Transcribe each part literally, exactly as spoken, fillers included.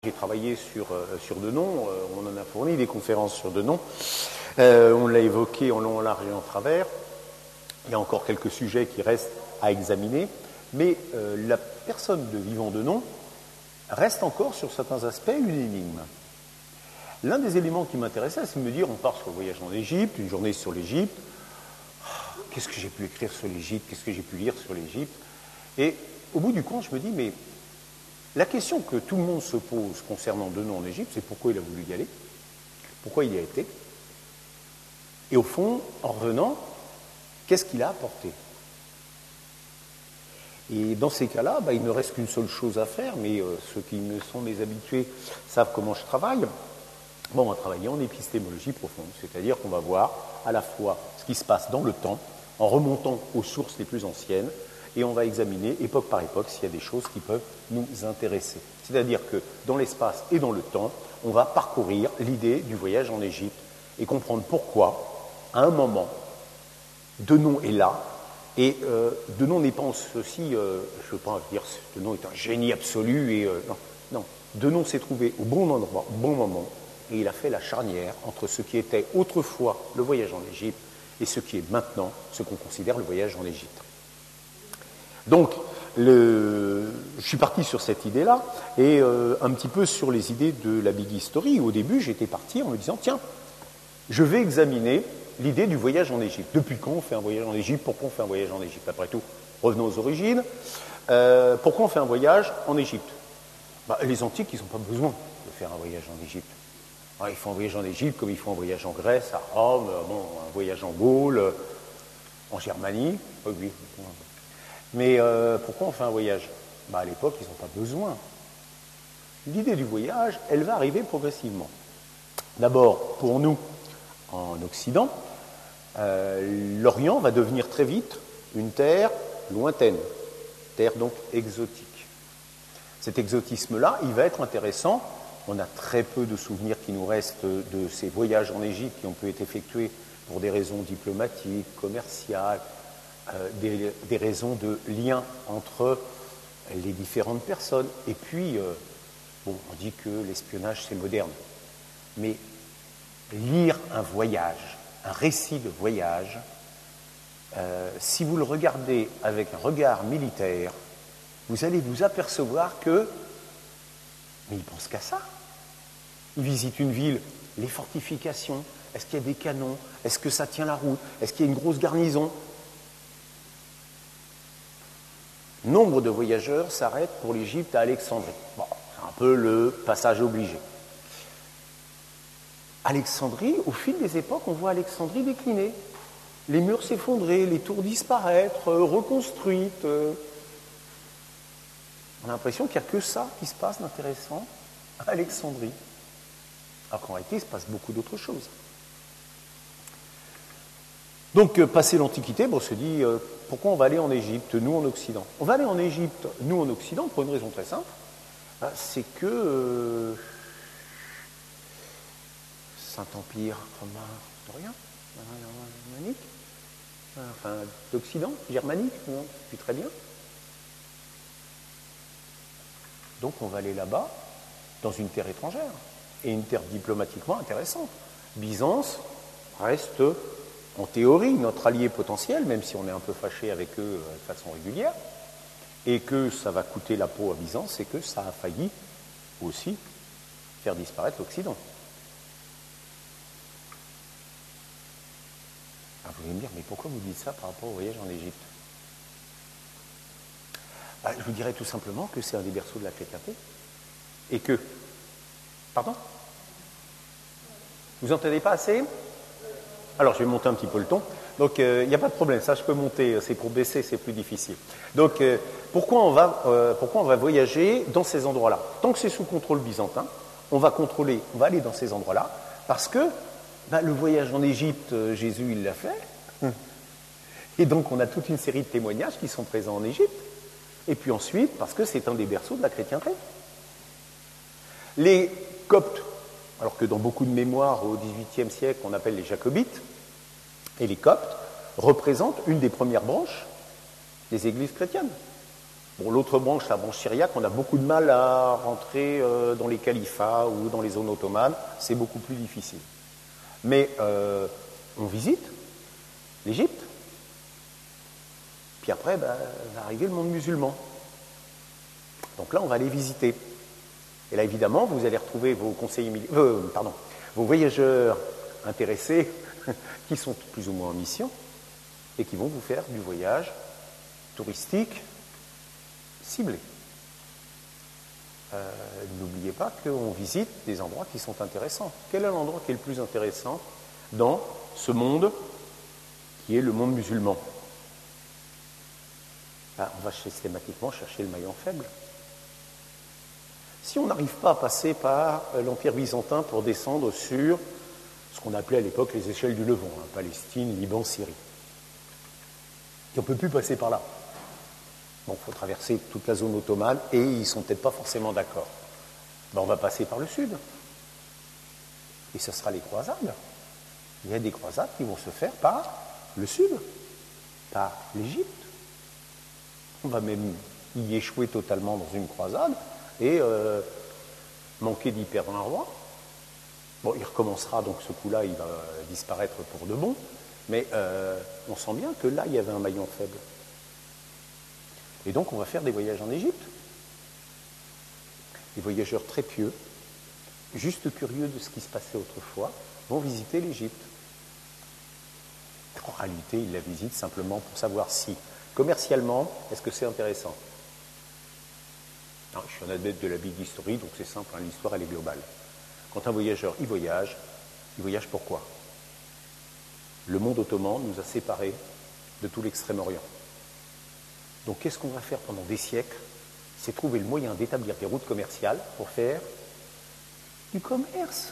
J'ai travaillé sur, euh, sur Denon, euh, on en a fourni des conférences sur Denon, euh, on l'a évoqué en long, en large et en travers. Il y a encore quelques sujets qui restent à examiner, mais euh, la personne de Vivant Denon reste encore sur certains aspects une énigme. L'un des éléments qui m'intéressait, c'est de me dire, on part sur le voyage en Égypte, une journée sur l'Égypte, oh, qu'est-ce que j'ai pu écrire sur l'Égypte, qu'est-ce que j'ai pu lire sur l'Égypte, et au bout du compte, je me dis, mais la question que tout le monde se pose concernant Denon en Égypte, c'est pourquoi il a voulu y aller, pourquoi il y a été, et au fond, en revenant, qu'est-ce qu'il a apporté. Et dans ces cas-là, bah, il ne reste qu'une seule chose à faire, mais euh, ceux qui me sont mes habitués savent comment je travaille. Bon, on va travailler en épistémologie profonde, c'est-à-dire qu'on va voir à la fois ce qui se passe dans le temps, en remontant aux sources les plus anciennes, et on va examiner, époque par époque, s'il y a des choses qui peuvent nous intéresser. C'est-à-dire que dans l'espace et dans le temps, on va parcourir l'idée du voyage en Égypte et comprendre pourquoi, à un moment, Denon est là, et euh, Denon n'est pas en ceci, euh, je ne veux pas dire Denon est un génie absolu, et euh, non, non. Denon s'est trouvé au bon endroit, au bon moment, et il a fait la charnière entre ce qui était autrefois le voyage en Égypte et ce qui est maintenant ce qu'on considère le voyage en Égypte. Donc, le... je suis parti sur cette idée-là, et euh, un petit peu sur les idées de la Big History. Au début, j'étais parti en me disant, tiens, je vais examiner l'idée du voyage en Égypte. Depuis quand on fait un voyage en Égypte? Pourquoi on fait un voyage en Égypte? Après tout, revenons aux origines. Euh, pourquoi on fait un voyage en Égypte? Bah, les Antiques, ils n'ont pas besoin de faire un voyage en Égypte. Alors, ils font un voyage en Égypte comme ils font un voyage en Grèce, à Rome, bon, un voyage en Gaule, en Germanie. Oui, oui. Mais euh, pourquoi on fait un voyage? Bah, à l'époque, ils n'ont pas besoin. L'idée du voyage, elle va arriver progressivement. D'abord, pour nous, en Occident, euh, l'Orient va devenir très vite une terre lointaine, terre donc exotique. Cet exotisme-là, il va être intéressant. On a très peu de souvenirs qui nous restent de ces voyages en Égypte qui ont pu être effectués pour des raisons diplomatiques, commerciales, Euh, des, des raisons de lien entre les différentes personnes. Et puis, euh, bon, on dit que l'espionnage, c'est moderne. Mais lire un voyage, un récit de voyage, euh, si vous le regardez avec un regard militaire, vous allez vous apercevoir que, mais ils pensent qu'à ça. Ils visitent une ville, les fortifications, est-ce qu'il y a des canons, est-ce que ça tient la route, est-ce qu'il y a une grosse garnison? Nombre de voyageurs s'arrêtent pour l'Égypte à Alexandrie. Bon, c'est un peu le passage obligé. Alexandrie, au fil des époques, on voit Alexandrie décliner. Les murs s'effondrer, les tours disparaître, euh, reconstruites. Euh. On a l'impression qu'il n'y a que ça qui se passe d'intéressant à Alexandrie. Alors qu'en réalité, il se passe beaucoup d'autres choses. Donc, euh, passé l'Antiquité, bon, on se dit, euh, pourquoi on va aller en Égypte, nous en Occident? On va aller en Égypte, nous en Occident, pour une raison très simple, hein, c'est que euh, Saint-Empire romain d'Orient, germanique, enfin d'Occident, germanique, non, puis très bien. Donc, on va aller là-bas, dans une terre étrangère, et une terre diplomatiquement intéressante. Byzance reste, en théorie, notre allié potentiel, même si on est un peu fâché avec eux de façon régulière, et que ça va coûter la peau à Byzance, c'est que ça a failli aussi faire disparaître l'Occident. Alors vous allez me dire, mais pourquoi vous dites ça par rapport au voyage en Égypte? Bah, je vous dirais tout simplement que c'est un des berceaux de la chrétienté, et que... Pardon? Vous n'entendez pas assez? Alors, je vais monter un petit peu le ton. Donc, il euh, n'y a pas de problème. Ça, je peux monter. C'est pour baisser, c'est plus difficile. Donc, euh, pourquoi, on va, euh, pourquoi on va voyager dans ces endroits-là? Tant que c'est sous contrôle byzantin, on va contrôler, on va aller dans ces endroits-là, parce que bah, le voyage en Égypte, euh, Jésus, il l'a fait. Et donc, on a toute une série de témoignages qui sont présents en Égypte. Et puis ensuite, parce que c'est un des berceaux de la chrétienté. Les Coptes, alors que dans beaucoup de mémoires au dix-huitième siècle, on appelle les Jacobites, et les Coptes représentent une des premières branches des églises chrétiennes. Bon, l'autre branche, la branche syriaque, on a beaucoup de mal à rentrer euh, dans les califats ou dans les zones ottomanes, c'est beaucoup plus difficile. Mais euh, on visite l'Égypte, puis après, ben, va arriver le monde musulman. Donc là, on va aller visiter. Et là, évidemment, vous allez retrouver vos conseillers militaires, euh, pardon, vos voyageurs intéressés qui sont plus ou moins en mission et qui vont vous faire du voyage touristique ciblé. Euh, n'oubliez pas qu'on visite des endroits qui sont intéressants. Quel est l'endroit qui est le plus intéressant dans ce monde qui est le monde musulman? Ben, on va systématiquement chercher le maillon faible. Si on n'arrive pas à passer par l'Empire byzantin pour descendre sur ce qu'on appelait à l'époque les échelles du Levant, hein, Palestine, Liban, Syrie, et on ne peut plus passer par là. Bon, il faut traverser toute la zone ottomane et ils ne sont peut-être pas forcément d'accord. Ben, on va passer par le sud. Et ce sera les croisades. Il y a des croisades qui vont se faire par le sud, par l'Égypte. On va même y échouer totalement dans une croisade et euh, manquer d'y perdre un roi. Bon, il recommencera, donc ce coup-là, il va disparaître pour de bon, mais euh, on sent bien que là, il y avait un maillon faible. Et donc, on va faire des voyages en Égypte. Les voyageurs très pieux, juste curieux de ce qui se passait autrefois, vont visiter l'Égypte. En réalité, ils la visitent simplement pour savoir si, commercialement, est-ce que c'est intéressant? Non, je suis un adepte de la big history, donc c'est simple, hein, l'histoire elle est globale. Quand un voyageur y voyage, il voyage pourquoi? Le monde ottoman nous a séparés de tout l'Extrême-Orient. Donc qu'est-ce qu'on va faire pendant des siècles? C'est trouver le moyen d'établir des routes commerciales pour faire du commerce.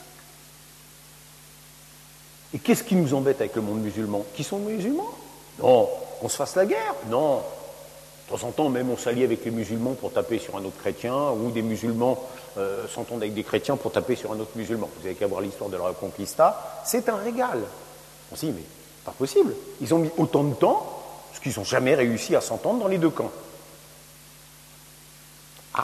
Et qu'est-ce qui nous embête avec le monde musulman? Qui sont musulmans? Non. Qu'on se fasse la guerre? Non. De temps en temps, même, on s'allie avec les musulmans pour taper sur un autre chrétien, ou des musulmans euh, s'entendent avec des chrétiens pour taper sur un autre musulman. Vous n'avez qu'à voir l'histoire de la Reconquista, c'est un régal. On se dit, mais pas possible. Ils ont mis autant de temps, parce qu'ils n'ont jamais réussi à s'entendre dans les deux camps. Ah.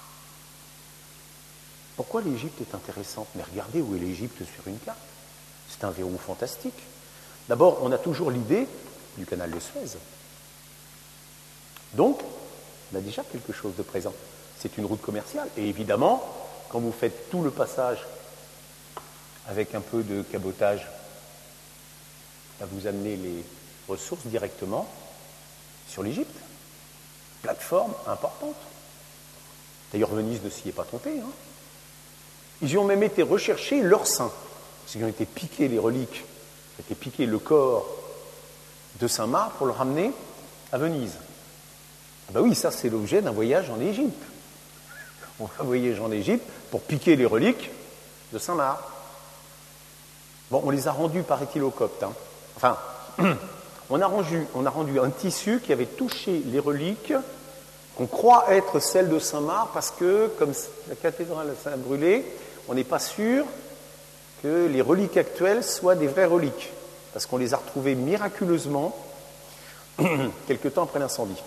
Pourquoi l'Égypte est intéressante? Mais regardez où est l'Égypte sur une carte. C'est un verrou fantastique. D'abord, on a toujours l'idée du canal de Suez. Donc, on a déjà quelque chose de présent. C'est une route commerciale. Et évidemment, quand vous faites tout le passage avec un peu de cabotage, là, vous amenez les ressources directement sur l'Égypte. Plateforme importante. D'ailleurs, Venise ne s'y est pas trompée. Hein. Ils y ont même été rechercher leurs saints. Parce qu'ils ont été piqués les reliques, ils ont été piqués le corps de Saint-Marc pour le ramener à Venise. Ah ben oui, ça c'est l'objet d'un voyage en Égypte. On va voyager en Égypte pour piquer les reliques de Saint-Marc. Bon, on les a rendus, paraît-il, aux Coptes. Hein. Enfin, on a, rendu, on a rendu un tissu qui avait touché les reliques qu'on croit être celles de Saint-Marc parce que, comme la cathédrale a brûlé, on n'est pas sûr que les reliques actuelles soient des vraies reliques, parce qu'on les a retrouvées miraculeusement quelque temps après l'incendie.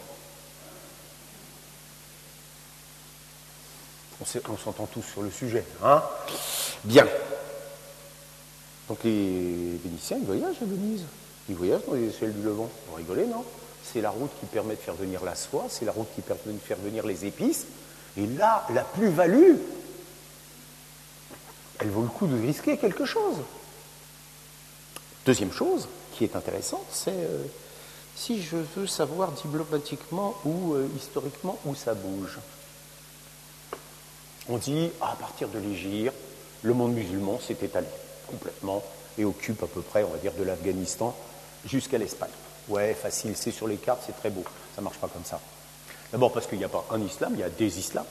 On, on s'entend tous sur le sujet, hein? Bien. Donc les Vénitiens, ils voyagent à Venise. Ils voyagent dans les échelles du Levant. Vous rigolez, non? C'est la route qui permet de faire venir la soie, c'est la route qui permet de faire venir les épices. Et là, la plus-value, elle vaut le coup de risquer quelque chose. Deuxième chose qui est intéressante, c'est euh, si je veux savoir diplomatiquement ou euh, historiquement où ça bouge. On dit, à partir de l'Égypte, le monde musulman s'est étalé complètement et occupe à peu près, on va dire, de l'Afghanistan jusqu'à l'Espagne. Ouais, facile, c'est sur les cartes, c'est très beau. Ça ne marche pas comme ça. D'abord parce qu'il n'y a pas un islam, il y a des islams.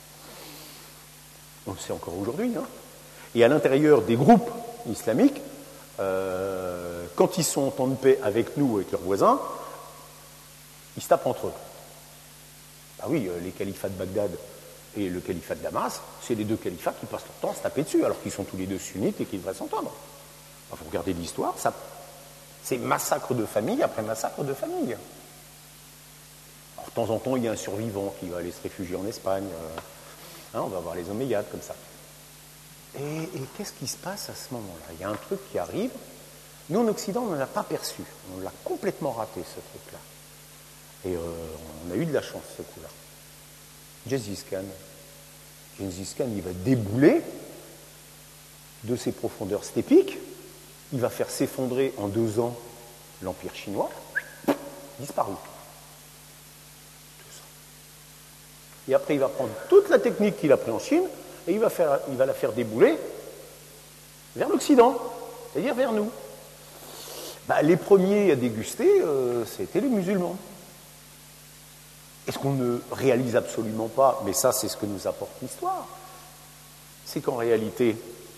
On le sait encore aujourd'hui, hein. Et à l'intérieur des groupes islamiques, euh, quand ils sont en temps de paix avec nous, avec leurs voisins, ils se tapent entre eux. Ah oui, les califats de Bagdad et le califat de Damas, c'est les deux califats qui passent leur temps à se taper dessus, alors qu'ils sont tous les deux sunnites et qu'ils devraient s'entendre. Il faut regarder l'histoire, ça, c'est massacre de famille après massacre de famille. De temps en temps, il y a un survivant qui va aller se réfugier en Espagne. Euh, hein, on va voir les Omeyyades comme ça. Et, et qu'est-ce qui se passe à ce moment-là? Il y a un truc qui arrive. Nous, en Occident, on ne l'a pas perçu. On l'a complètement raté, ce truc-là. Et euh, on a eu de la chance, ce coup-là. Gengis Khan. Gengis Khan, il va débouler de ses profondeurs stépiques. Il va faire s'effondrer en deux ans l'Empire chinois. Disparu. Et après, il va prendre toute la technique qu'il a prise en Chine et il va, faire, il va la faire débouler vers l'Occident, c'est-à-dire vers nous. Bah, les premiers à déguster, euh, c'était les musulmans. Et ce qu'on ne réalise absolument pas, mais ça, c'est ce que nous apporte l'histoire, c'est qu'en réalité,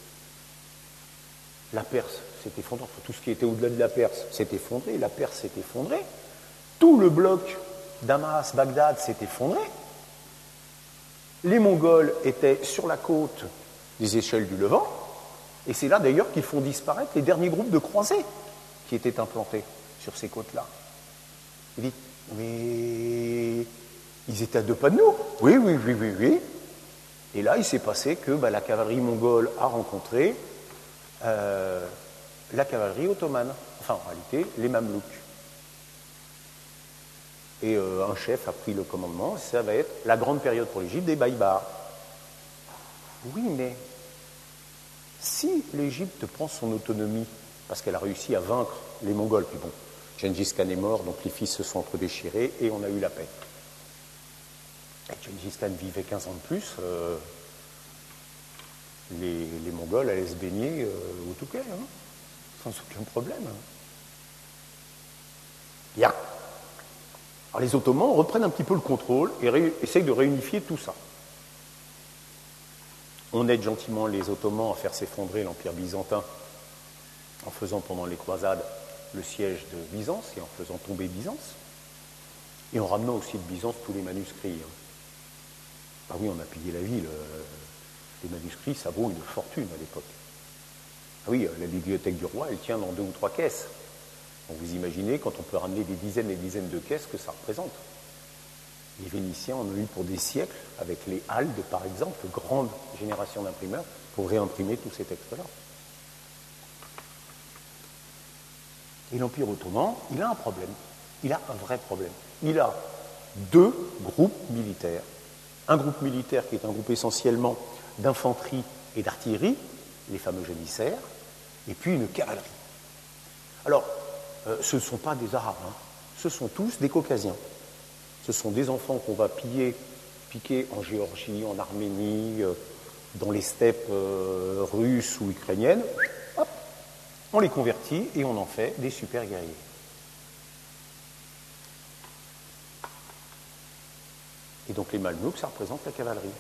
la Perse s'est effondrée, enfin, tout ce qui était au-delà de la Perse s'est effondré, la Perse s'est effondrée, tout le bloc Damas, Bagdad s'est effondré. Les Mongols étaient sur la côte des échelles du Levant, et c'est là d'ailleurs qu'ils font disparaître les derniers groupes de croisés qui étaient implantés sur ces côtes-là. Il dit, mais ils étaient à deux pas de nous. Oui, oui, oui, oui, oui. Et là, il s'est passé que bah, la cavalerie mongole a rencontré euh, la cavalerie ottomane, enfin en réalité, les Mamelouks. Et euh, un chef a pris le commandement, ça va être la grande période pour l'Égypte des Baïbars. Oui, mais si l'Égypte prend son autonomie, parce qu'elle a réussi à vaincre les Mongols, puis bon, Gengis Khan est mort, donc les fils se sont entre-déchirés et on a eu la paix. Et Gengis Khan vivait quinze ans de plus, euh, les, les Mongols allaient se baigner euh, au Touquet, hein, sans aucun problème. Bien. Alors les Ottomans reprennent un petit peu le contrôle et ré- essayent de réunifier tout ça. On aide gentiment les Ottomans à faire s'effondrer l'Empire byzantin en faisant pendant les croisades le siège de Byzance et en faisant tomber Byzance, et en ramenant aussi de Byzance tous les manuscrits. Hein. Ah oui, on a pillé la ville. Euh, les manuscrits, ça vaut une fortune à l'époque. Ah oui, la bibliothèque du roi, elle tient dans deux ou trois caisses. Donc vous imaginez, quand on peut ramener des dizaines et des dizaines de caisses, que ça représente. Les Vénitiens en ont eu pour des siècles, avec les Haldes, par exemple, grande génération d'imprimeurs, pour réimprimer tous ces textes-là. Et l'Empire ottoman, il a un problème. Il a un vrai problème. Il a deux groupes militaires. Un groupe militaire qui est un groupe essentiellement d'infanterie et d'artillerie, les fameux janissaires, et puis une cavalerie. Alors, euh, ce ne sont pas des Arabes, hein. Ce sont tous des Caucasiens. Ce sont des enfants qu'on va piller, piquer en Géorgie, en Arménie, euh, dans les steppes euh, russes ou ukrainiennes. Hop, on les convertit et on en fait des super guerriers. Et donc les Mamelouks, ça représente la cavalerie.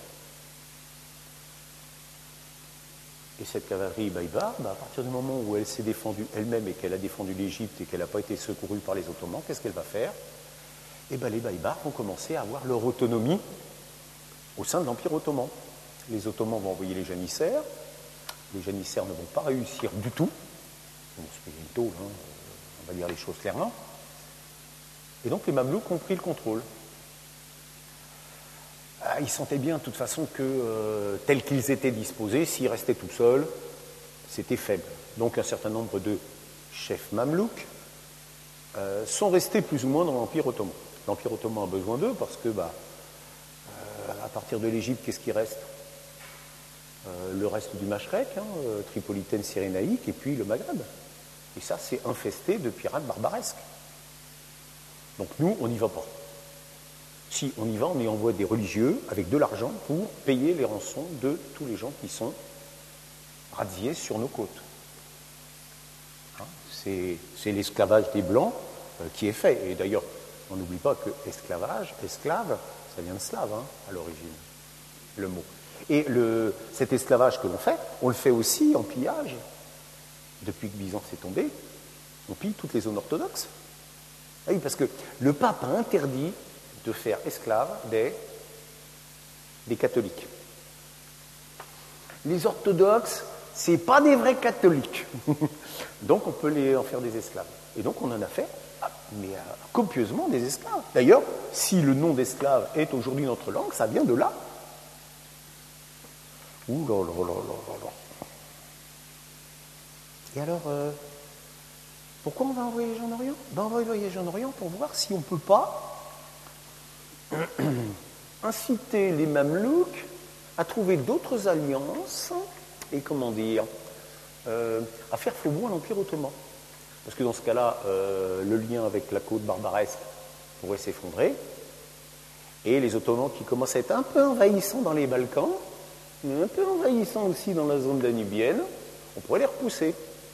Et cette cavalerie baïbare, bah, à partir du moment où elle s'est défendue elle-même et qu'elle a défendu l'Égypte et qu'elle n'a pas été secourue par les Ottomans, qu'est-ce qu'elle va faire? Et ben, les baïbars vont commencer à avoir leur autonomie au sein de l'Empire ottoman. Les Ottomans vont envoyer les janissaires. Les janissaires ne vont pas réussir du tout. Bon, c'est une tôle, hein, on va dire les choses clairement. Et donc les Mamelouks ont pris le contrôle. Ah, ils sentaient bien de toute façon que, euh, tels qu'ils étaient disposés, s'ils restaient tout seuls, c'était faible. Donc un certain nombre de chefs mamelouks euh, sont restés plus ou moins dans l'Empire ottoman. L'Empire ottoman a besoin d'eux parce que, bah, euh, à partir de l'Égypte, qu'est-ce qui reste? euh, Le reste du Mashrek, hein, euh, Tripolitaine, Cyrénaïque, et puis le Maghreb. Et ça, c'est infesté de pirates barbaresques. Donc nous, on n'y va pas. Si on y va, on y envoie des religieux avec de l'argent pour payer les rançons de tous les gens qui sont razziés sur nos côtes. Hein, c'est, c'est l'esclavage des Blancs euh, qui est fait. Et d'ailleurs, on n'oublie pas que esclavage, esclave, ça vient de slave hein, à l'origine, le mot. Et le, cet esclavage que l'on fait, on le fait aussi en pillage. Depuis que Byzance est tombé, on pille toutes les zones orthodoxes. Ah oui, parce que le pape a interdit de faire esclaves des, des catholiques. Les orthodoxes, c'est pas des vrais catholiques. Donc on peut les en faire des esclaves. Et donc on en a fait mais euh, copieusement des esclaves. D'ailleurs, si le nom d'esclave est aujourd'hui notre langue, ça vient de là. Ouh là là là là là. Et alors, euh, pourquoi on va envoyer les gens en Orient? Ben, on va envoyer les gens en Orient pour voir si on ne peut pas inciter les Mamelouks à trouver d'autres alliances et, comment dire, euh, à faire faux bond à l'Empire ottoman. Parce que dans ce cas-là, euh, le lien avec la côte barbaresque pourrait s'effondrer. Et les Ottomans qui commencent à être un peu envahissants dans les Balkans, mais un peu envahissants aussi dans la zone danubienne, on pourrait les repousser.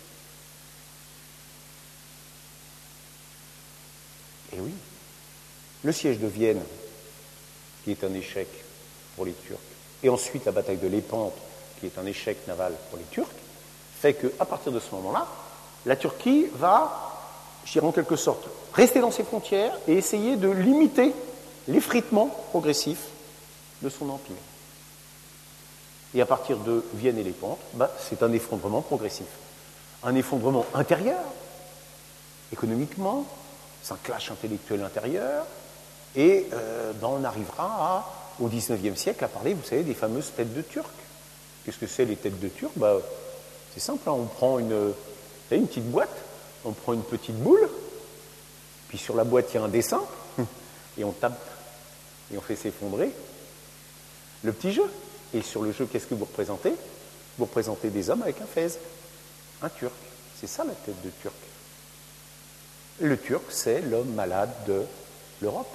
Et oui, le siège de Vienne, qui est un échec pour les Turcs, et ensuite la bataille de Lépante, qui est un échec naval pour les Turcs, fait qu'à partir de ce moment-là, la Turquie va, je dirais en quelque sorte, rester dans ses frontières et essayer de limiter l'effritement progressif de son empire. Et à partir de Vienne et Lépante, bah, c'est un effondrement progressif. Un effondrement intérieur, économiquement, c'est un clash intellectuel intérieur, et euh, ben, on arrivera à, au dix-neuvième siècle à parler, vous savez, des fameuses têtes de Turcs. Qu'est-ce que c'est les têtes de Turcs? Bah, c'est simple, hein, on prend une, vous savez, une petite boîte, on prend une petite boule, puis sur la boîte il y a un dessin, et on tape, et on fait s'effondrer le petit jeu. Et sur le jeu, qu'est-ce que vous représentez? Vous représentez des hommes avec un fez, un Turc. C'est ça la tête de Turc. Le Turc, c'est l'homme malade de l'Europe.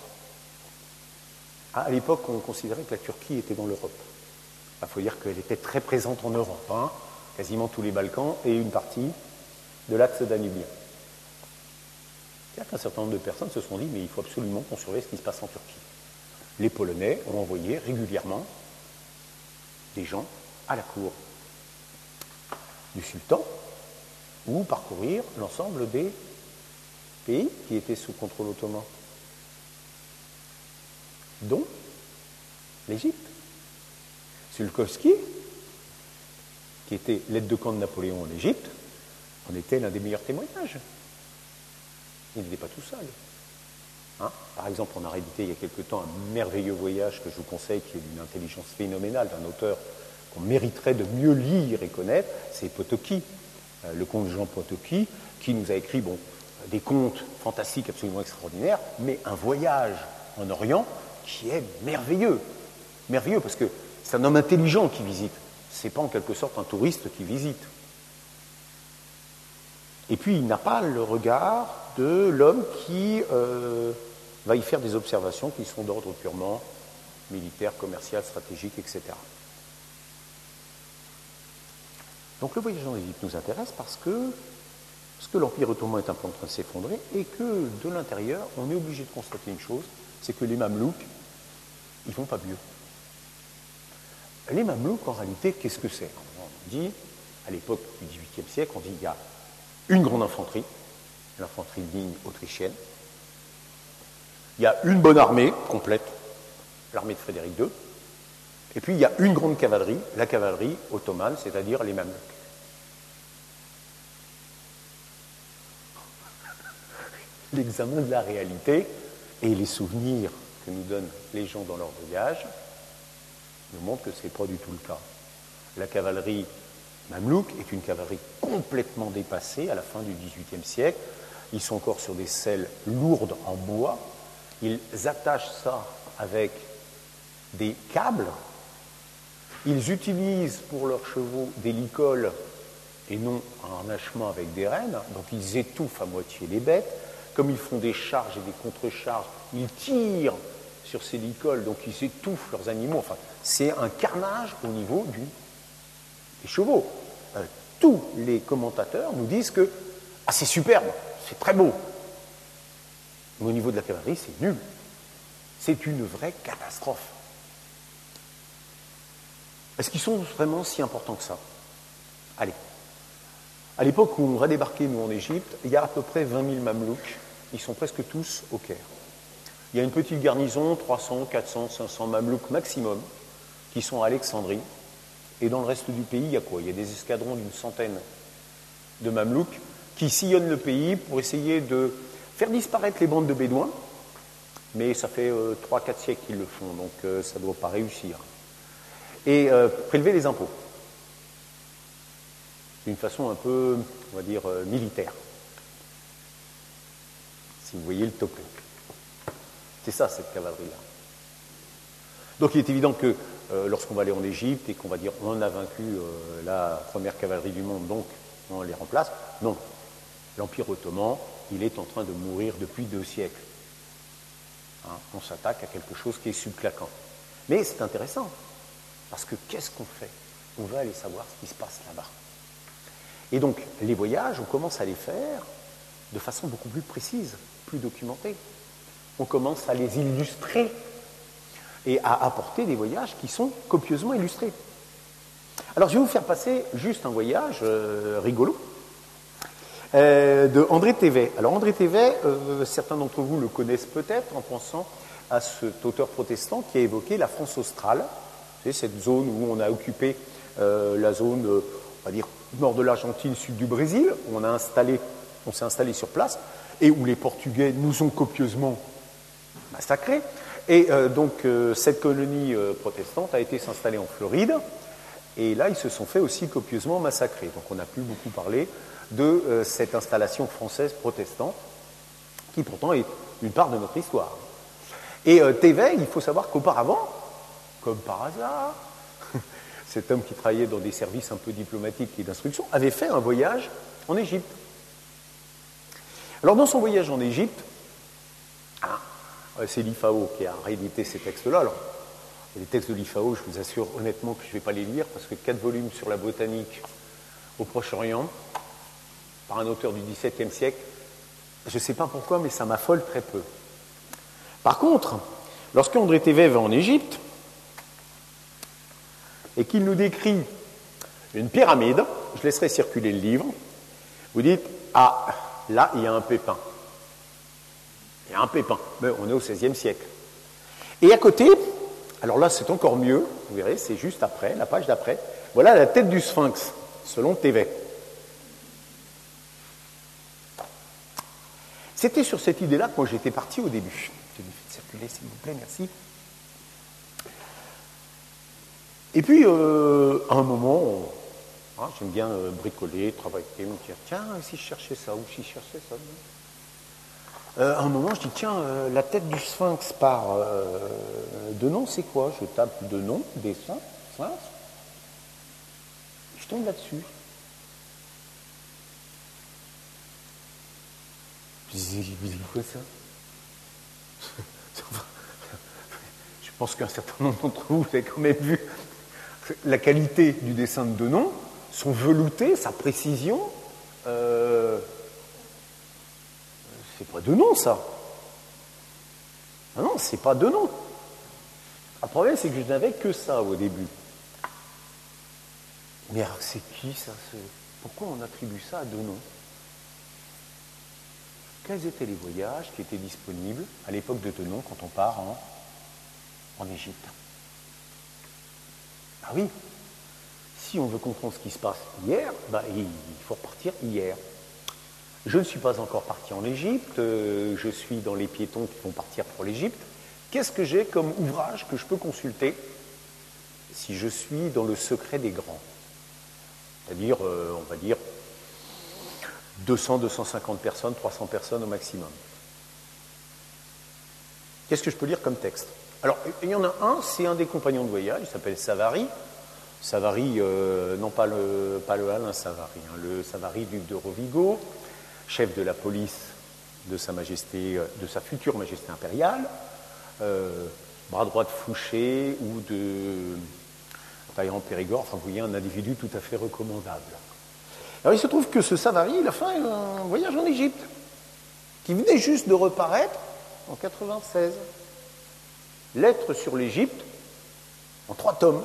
À l'époque, on considérait que la Turquie était dans l'Europe. Il faut dire qu'elle était très présente en Europe, hein, quasiment tous les Balkans et une partie de l'axe danubien. C'est-à-dire qu'un certain nombre de personnes se sont dit, mais il faut absolument qu'on surveille ce qui se passe en Turquie. Les Polonais ont envoyé régulièrement des gens à la cour du sultan ou parcourir l'ensemble des pays qui étaient sous contrôle ottoman, dont l'Égypte. Sulkowski, qui était l'aide de camp de Napoléon en Égypte, en était l'un des meilleurs témoignages. Il n'était pas tout seul. Hein, par exemple, on a réédité il y a quelque temps un merveilleux voyage que je vous conseille, qui est d'une intelligence phénoménale, d'un auteur qu'on mériterait de mieux lire et connaître, c'est Potocki, euh, le comte Jean Potocki, qui nous a écrit bon, des contes fantastiques absolument extraordinaires, mais un voyage en Orient qui est merveilleux. Merveilleux parce que c'est un homme intelligent qui visite, c'est pas en quelque sorte un touriste qui visite. Et puis il n'a pas le regard de l'homme qui euh, va y faire des observations qui sont d'ordre purement militaire, commercial, stratégique, et cetera. Donc le voyage en Égypte nous intéresse parce que, parce que l'Empire ottoman est un peu en train de s'effondrer et que de l'intérieur, on est obligé de constater une chose, c'est que les Mamelouks, ils vont pas mieux. Les Mamelouks, en réalité, qu'est-ce que c'est? On dit, à l'époque du dix-huitième siècle, on dit il y a une grande infanterie, l'infanterie de ligne autrichienne. Il y a une bonne armée complète, l'armée de Frédéric deux. Et puis il y a une grande cavalerie, la cavalerie ottomane, c'est-à-dire les Mamelouks. L'examen de la réalité et les souvenirs que nous donnent les gens dans leur voyage nous montrent que ce n'est pas du tout le cas. La cavalerie mamelouk est une cavalerie complètement dépassée à la fin du dix-huitième siècle. Ils sont encore sur des selles lourdes en bois. Ils attachent ça avec des câbles. Ils utilisent pour leurs chevaux des licoles et non un harnachement avec des rênes. Donc ils étouffent à moitié les bêtes. Comme ils font des charges et des contre-charges, ils tirent sur ces licoles, donc ils étouffent leurs animaux. Enfin, c'est un carnage au niveau du, des chevaux. Euh, tous les commentateurs nous disent que ah, c'est superbe, c'est très beau. Mais au niveau de la cavalerie, c'est nul. C'est une vraie catastrophe. Est-ce qu'ils sont vraiment si importants que ça? Allez. À l'époque où on va débarquer, nous, en Égypte, il y a à peu près vingt mille Mamelouks. Ils sont presque tous au Caire. Il y a une petite garnison, trois cents, quatre cents, cinq cents Mamelouks maximum, qui sont à Alexandrie. Et dans le reste du pays, il y a quoi? Il y a des escadrons d'une centaine de Mamelouks qui sillonnent le pays pour essayer de faire disparaître les bandes de bédouins, mais ça fait euh, trois quatre siècles qu'ils le font, donc euh, ça ne doit pas réussir. Et euh, prélever les impôts. D'une façon un peu, on va dire, euh, militaire. Si vous voyez le topo. C'est ça, cette cavalerie-là. Donc il est évident que euh, lorsqu'on va aller en Égypte et qu'on va dire on a vaincu euh, la première cavalerie du monde, donc on les remplace, non. L'Empire ottoman, il est en train de mourir depuis deux siècles. Hein, on s'attaque à quelque chose qui est subclaquant. Mais c'est intéressant, parce que qu'est-ce qu'on fait? On veut aller savoir ce qui se passe là-bas. Et donc, les voyages, on commence à les faire de façon beaucoup plus précise, plus documentée. On commence à les illustrer et à apporter des voyages qui sont copieusement illustrés. Alors, je vais vous faire passer juste un voyage euh, rigolo euh, de André Tévet. Alors, André Tévet, euh, certains d'entre vous le connaissent peut-être en pensant à cet auteur protestant qui a évoqué la France australe. C'est cette zone où on a occupé euh, la zone, euh, on va dire, nord de l'Argentine, sud du Brésil, où on a installé, on s'est installé sur place, et où les Portugais nous ont copieusement massacrés. Et euh, donc, euh, cette colonie euh, protestante a été s'installer en Floride, et là, ils se sont fait aussi copieusement massacrer. Donc, on a pu beaucoup parler de euh, cette installation française protestante, qui pourtant est une part de notre histoire. Et euh, Tévet, il faut savoir qu'auparavant, comme par hasard, cet homme qui travaillait dans des services un peu diplomatiques et d'instruction, avait fait un voyage en Égypte. Alors, dans son voyage en Égypte, ah, c'est l'I F A O qui a réédité ces textes-là. Alors, les textes de l'I F A O, je vous assure honnêtement que je ne vais pas les lire, parce que quatre volumes sur la botanique au Proche-Orient, par un auteur du dix-septième siècle, je ne sais pas pourquoi, mais ça m'affole très peu. Par contre, lorsque André Tévet va en Égypte, et qu'il nous décrit une pyramide, je laisserai circuler le livre, vous dites, ah, là, il y a un pépin. Il y a un pépin, mais on est au seizième siècle. Et à côté, alors là, c'est encore mieux, vous verrez, c'est juste après, la page d'après, voilà la tête du sphinx, selon Tévet. C'était sur cette idée-là que moi j'étais parti au début. Je vais circuler, s'il vous plaît, merci. Et puis, euh, à un moment, on, hein, j'aime bien euh, bricoler, travailler, me dire, tiens, si je cherchais ça, ou si je cherchais ça. Euh, à un moment, je dis, tiens, euh, la tête du sphinx par euh, de nom, c'est quoi? Je tape de nom, dessin, sphinx. Je tombe là-dessus. Je dis, vous avez quoi ça? Je pense qu'un certain nombre d'entre vous, vous avez quand même vu la qualité du dessin de Denon, son velouté, sa précision. Euh, c'est pas Denon, ça. Ah non, c'est pas Denon. Le problème, c'est que je n'avais que ça au début. Mais alors, c'est qui ça? Pourquoi on attribue ça à Denon? Quels étaient les voyages qui étaient disponibles à l'époque de Denon quand on part en, en Égypte? Ah oui, si on veut comprendre ce qui se passe hier, bah, il faut repartir hier. Je ne suis pas encore parti en Égypte, euh, je suis dans les piétons qui vont partir pour l'Égypte. Qu'est-ce que j'ai comme ouvrage que je peux consulter si je suis dans le secret des grands? C'est-à-dire, euh, on va dire, deux cents, deux cent cinquante personnes, trois cents personnes au maximum. Qu'est-ce que je peux lire comme texte? Alors, il y en a un, c'est un des compagnons de voyage, il s'appelle Savary. Savary, euh, non pas le, pas le Alain Savary, hein, le Savary, duc de Rovigo, chef de la police de sa majesté, de sa future majesté impériale, euh, bras droit de Fouché ou de Talleyrand Périgord, enfin vous voyez, un individu tout à fait recommandable. Alors il se trouve que ce Savary, il a fait un voyage en Égypte, qui venait juste de reparaître en quatre-vingt-seize. Lettres sur l'Égypte, en trois tomes.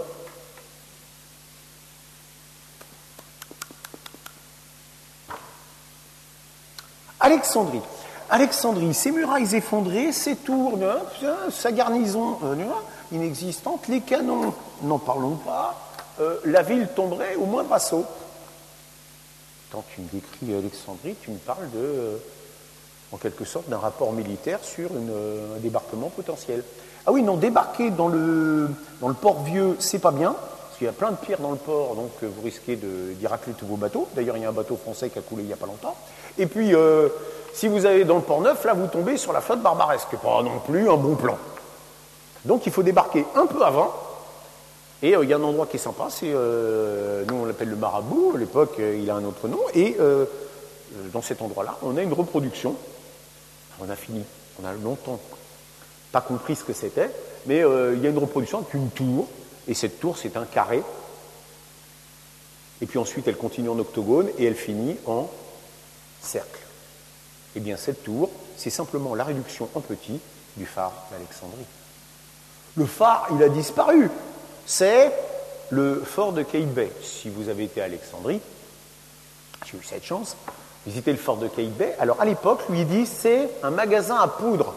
Alexandrie. Alexandrie, ses murailles effondrées, ses tours, sa garnison inexistante, les canons, n'en parlons pas, euh, la ville tomberait au moindre assaut. Quand tu me décris Alexandrie, tu me parles de, en quelque sorte, d'un rapport militaire sur une, un débarquement potentiel. Ah oui, non, débarquer dans le, dans le port vieux, c'est pas bien, parce qu'il y a plein de pierres dans le port, donc vous risquez d'y racler tous vos bateaux. D'ailleurs, il y a un bateau français qui a coulé il n'y a pas longtemps. Et puis, euh, si vous allez dans le port neuf, là, vous tombez sur la flotte barbaresque. Pas non plus un bon plan. Donc, il faut débarquer un peu avant. Et euh, il y a un endroit qui est sympa, c'est, euh, nous on l'appelle le Marabout, à l'époque euh, il a un autre nom, et euh, dans cet endroit-là, on a une reproduction. On a fini, on a longtemps pas compris ce que c'était, mais euh, il y a une reproduction avec une tour, et cette tour c'est un carré, et puis ensuite elle continue en octogone, et elle finit en cercle. Et bien cette tour, c'est simplement la réduction en petit du phare d'Alexandrie. Le phare, il a disparu. C'est le fort de Cade Bay. Si vous avez été à Alexandrie, j'ai eu cette chance, visiter le fort de Cade Bay. Alors à l'époque, lui il dit c'est un magasin à poudre.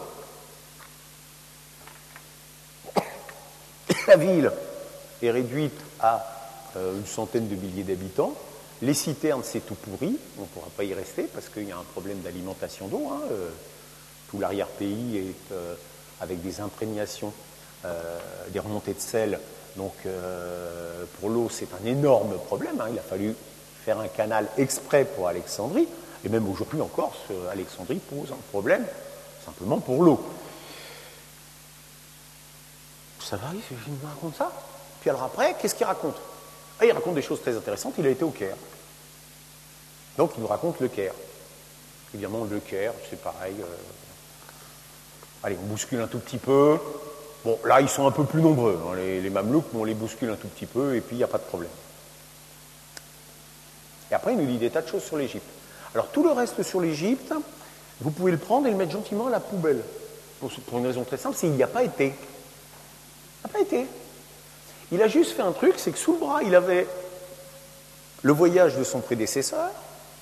La ville est réduite à euh, une centaine de milliers d'habitants. Les citernes, c'est tout pourri. On ne pourra pas y rester parce qu'il y a un problème d'alimentation d'eau. Hein. Euh, tout l'arrière-pays est euh, avec des imprégnations, euh, des remontées de sel. Donc, euh, pour l'eau, c'est un énorme problème. Hein. Il a fallu faire un canal exprès pour Alexandrie. Et même aujourd'hui encore, ce, Alexandrie pose un problème simplement pour l'eau. Ça va, il me raconte ça. Puis alors après, qu'est-ce qu'il raconte? Ah, il raconte des choses très intéressantes. Il a été au Caire. Donc, il nous raconte le Caire. Évidemment, le Caire, c'est pareil. Euh... Allez, on bouscule un tout petit peu. Bon, là, ils sont un peu plus nombreux, hein, les, les Mamelouks, mais on les bouscule un tout petit peu, et puis il n'y a pas de problème. Et après, il nous dit des tas de choses sur l'Égypte. Alors, tout le reste sur l'Égypte, vous pouvez le prendre et le mettre gentiment à la poubelle. Pour, pour une raison très simple, c'est qu'il n'y a pas été. Il n'a pas été. Il a juste fait un truc, c'est que sous le bras, il avait le voyage de son prédécesseur,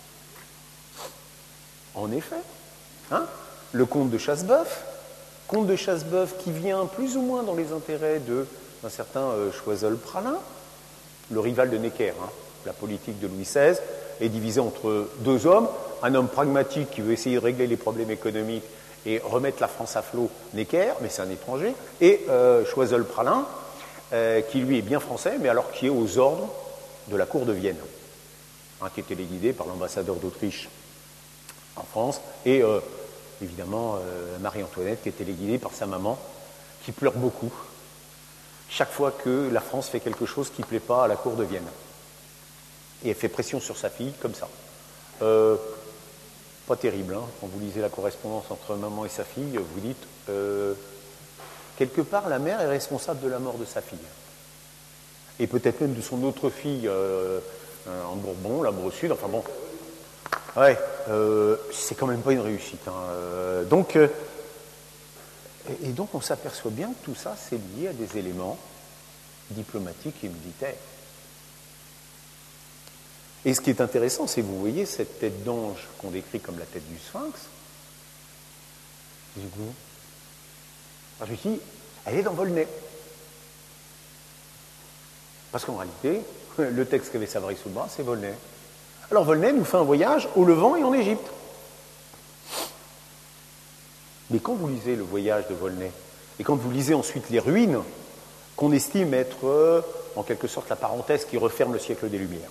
en effet, hein, le comte de Chasseboeuf, comte de Chasseboeuf qui vient plus ou moins dans les intérêts d'un certain euh, Choiseul-Pralin, le rival de Necker. Hein. La politique de Louis seize est divisée entre deux hommes, un homme pragmatique qui veut essayer de régler les problèmes économiques et remettre la France à flot, Necker, mais c'est un étranger, et euh, Choiseul-Pralin, euh, qui lui est bien français, mais alors qui est aux ordres de la cour de Vienne, hein, qui est téléguidé par l'ambassadeur d'Autriche en France, et euh, évidemment euh, Marie-Antoinette, qui est téléguidée par sa maman, qui pleure beaucoup chaque fois que la France fait quelque chose qui ne plaît pas à la cour de Vienne. Et elle fait pression sur sa fille, comme ça. Euh, pas terrible, hein. Quand vous lisez la correspondance entre maman et sa fille, vous dites, euh, quelque part, la mère est responsable de la mort de sa fille. Et peut-être même de son autre fille euh, en Bourbon, la Bourbon-Sud, enfin bon. Ouais, euh, c'est quand même pas une réussite. Hein. Euh, donc, euh, et, et donc, on s'aperçoit bien que tout ça, c'est lié à des éléments diplomatiques et militaires. Et ce qui est intéressant, c'est que vous voyez cette tête d'ange qu'on décrit comme la tête du sphinx. Du coup, je me suis dit, elle est dans Volney. Parce qu'en réalité, le texte qu'avait Savary sous le bras, c'est Volney. Alors Volney nous fait un voyage au Levant et en Égypte. Mais quand vous lisez le voyage de Volney, et quand vous lisez ensuite les ruines, qu'on estime être, euh, en quelque sorte, la parenthèse qui referme le siècle des Lumières,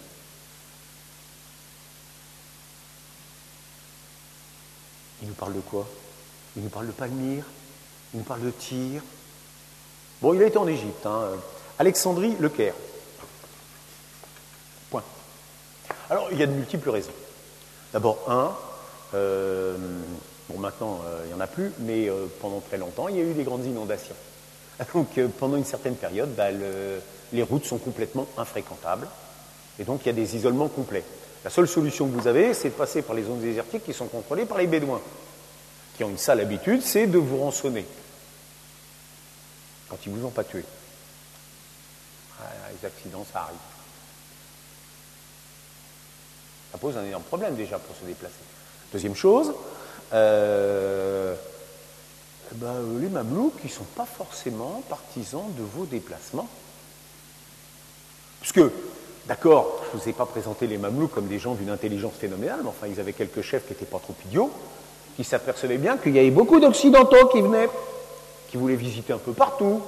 il nous parle de quoi? Il nous parle de Palmyre, il nous parle de Tyr. Bon, il a été en Égypte, hein. Alexandrie, le Caire. Point. Alors, il y a de multiples raisons. D'abord, un, euh, bon, maintenant, euh, il n'y en a plus, mais euh, pendant très longtemps, il y a eu des grandes inondations. Donc, euh, pendant une certaine période, bah, le, les routes sont complètement infréquentables, et donc il y a des isolements complets. La seule solution que vous avez, c'est de passer par les zones désertiques qui sont contrôlées par les Bédouins, qui ont une sale habitude, c'est de vous rançonner, quand ils ne vous ont pas tué. Ah, les accidents, ça arrive. Ça pose un énorme problème déjà pour se déplacer. Deuxième chose, euh, ben, les Mamelouks, ils ne sont pas forcément partisans de vos déplacements. Puisque, d'accord, je ne vous ai pas présenté les Mamelouks comme des gens d'une intelligence phénoménale, mais enfin, ils avaient quelques chefs qui n'étaient pas trop idiots. qui s'apercevaient bien qu'il y avait beaucoup d'Occidentaux qui venaient, qui voulaient visiter un peu partout.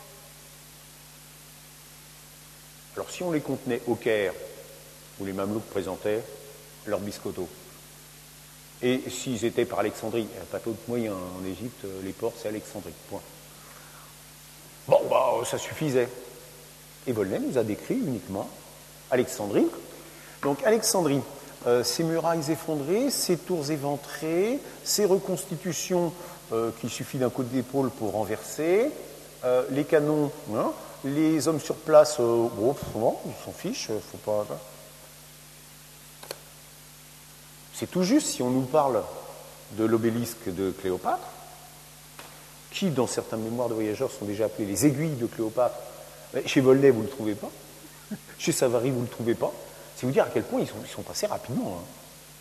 Alors si on les contenait au Caire, où les Mamelouks présentaient leur biscotto, et s'ils étaient par Alexandrie, il n'y a pas d'autre moyen en Égypte, les ports c'est Alexandrie, point. Bon, bah, ça suffisait. Et Volney nous a décrit uniquement Alexandrie. Donc Alexandrie, euh, ces murailles effondrées, ces tours éventrées, ces reconstitutions euh, qu'il suffit d'un coup d'épaule pour renverser, euh, les canons, hein, les hommes sur place, euh, bon, bon, ils s'en fichent, faut pas. C'est tout juste si on nous parle de l'obélisque de Cléopâtre, qui, dans certains mémoires de voyageurs, sont déjà appelés les aiguilles de Cléopâtre. Mais chez Volney, vous ne le trouvez pas. Chez Savary, vous ne le trouvez pas. C'est vous dire à quel point ils sont, ils sont passés rapidement. Hein.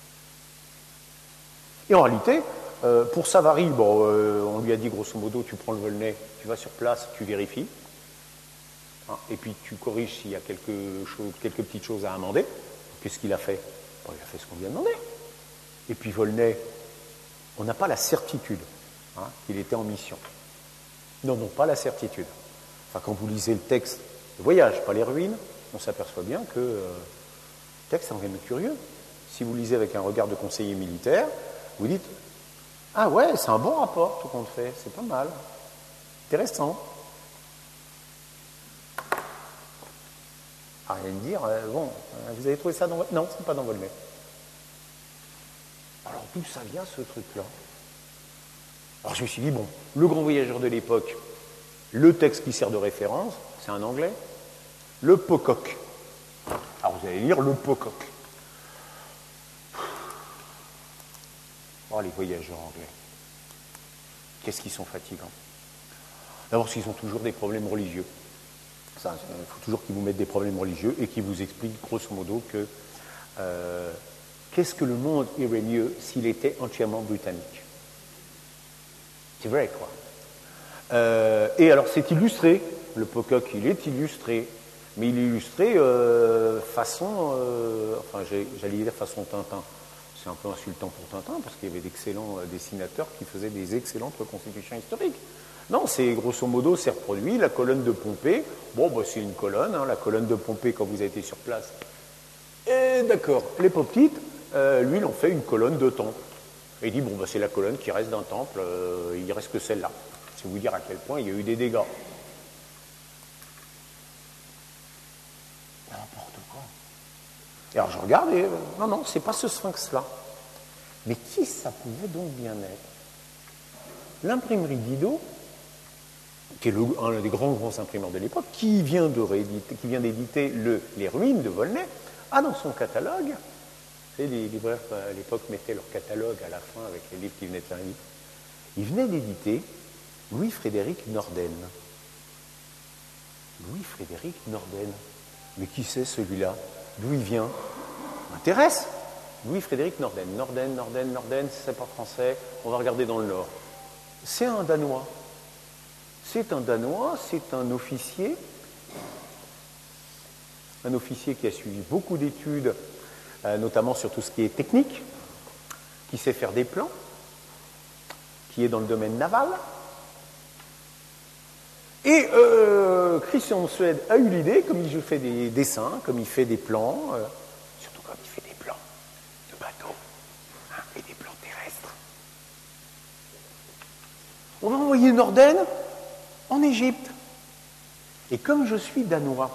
Et en réalité, euh, pour Savary, bon, euh, on lui a dit grosso modo, tu prends le Volney, tu vas sur place, tu vérifies, hein, et puis tu corriges s'il y a quelque chose, quelques petites choses à amender. Qu'est-ce qu'il a fait? Bon, il a fait ce qu'on lui a demandé. Et puis Volney, on n'a pas la certitude hein, qu'il était en mission. Non, non, pas la certitude. Enfin, quand vous lisez le texte, le voyage, pas les ruines, on s'aperçoit bien que euh, le texte est en rien de curieux. Si vous lisez avec un regard de conseiller militaire, vous dites « Ah ouais, c'est un bon rapport, tout compte fait, c'est pas mal, intéressant. » À rien de dire, euh, bon, vous avez trouvé ça dans votre... Non, c'est pas dans Volney. Alors d'où ça vient ce truc-là? Alors je me suis dit, bon, le grand voyageur de l'époque, le texte qui sert de référence, c'est un anglais, le Pocock. Alors vous allez lire le Pocock. Oh, les voyageurs anglais. Qu'est-ce qu'ils sont fatigants. D'abord, parce qu'ils ont toujours des problèmes religieux. Ça, il faut toujours qu'ils vous mettent des problèmes religieux et qu'ils vous expliquent grosso modo que euh, qu'est-ce que le monde irait mieux s'il était entièrement britannique. C'est vrai, quoi. Euh, et alors, c'est illustré. Le Pocock, il est illustré. Mais il est illustré euh, façon... Euh, enfin, j'allais dire façon Tintin. C'est un peu insultant pour Tintin, parce qu'il y avait d'excellents dessinateurs qui faisaient des excellentes reconstitutions historiques. Non, c'est grosso modo, c'est reproduit. La colonne de Pompée, bon, bah, c'est une colonne. Hein, la colonne de Pompée, quand vous avez été sur place. Et d'accord, les Pop-Tites, euh, lui, il en fait une colonne de temple. Et il dit, bon, bah, c'est la colonne qui reste d'un temple, euh, il reste que celle-là. C'est vous dire à quel point il y a eu des dégâts. N'importe quoi. Et alors je regarde et, euh, non, non, c'est pas ce sphinx-là. Mais qui ça pouvait donc bien être? L'imprimerie Didot, qui est le, un des grands, grands imprimeurs de l'époque, qui vient de rééditer, qui vient d'éditer le, les ruines de Volney, a dans son catalogue, vous savez, les libraires à l'époque mettaient leur catalogue à la fin avec les livres qui venaient de servir. Il venait d'éditer Louis-Frédéric Norden. Louis-Frédéric Norden. Mais qui c'est celui-là? D'où il vient? M'intéresse. Louis-Frédéric Norden. Norden, Norden, Norden, c'est pas français, on va regarder dans le Nord. C'est un Danois. C'est un Danois, c'est un officier, un officier qui a suivi beaucoup d'études, euh, notamment sur tout ce qui est technique, qui sait faire des plans, qui est dans le domaine naval. Et euh, Christian de Suède a eu l'idée, comme il fait des dessins, comme il fait des plans, euh, surtout comme il fait des plans de bateaux hein, et des plans terrestres. On va envoyer Norden en Égypte. Et comme je suis danois,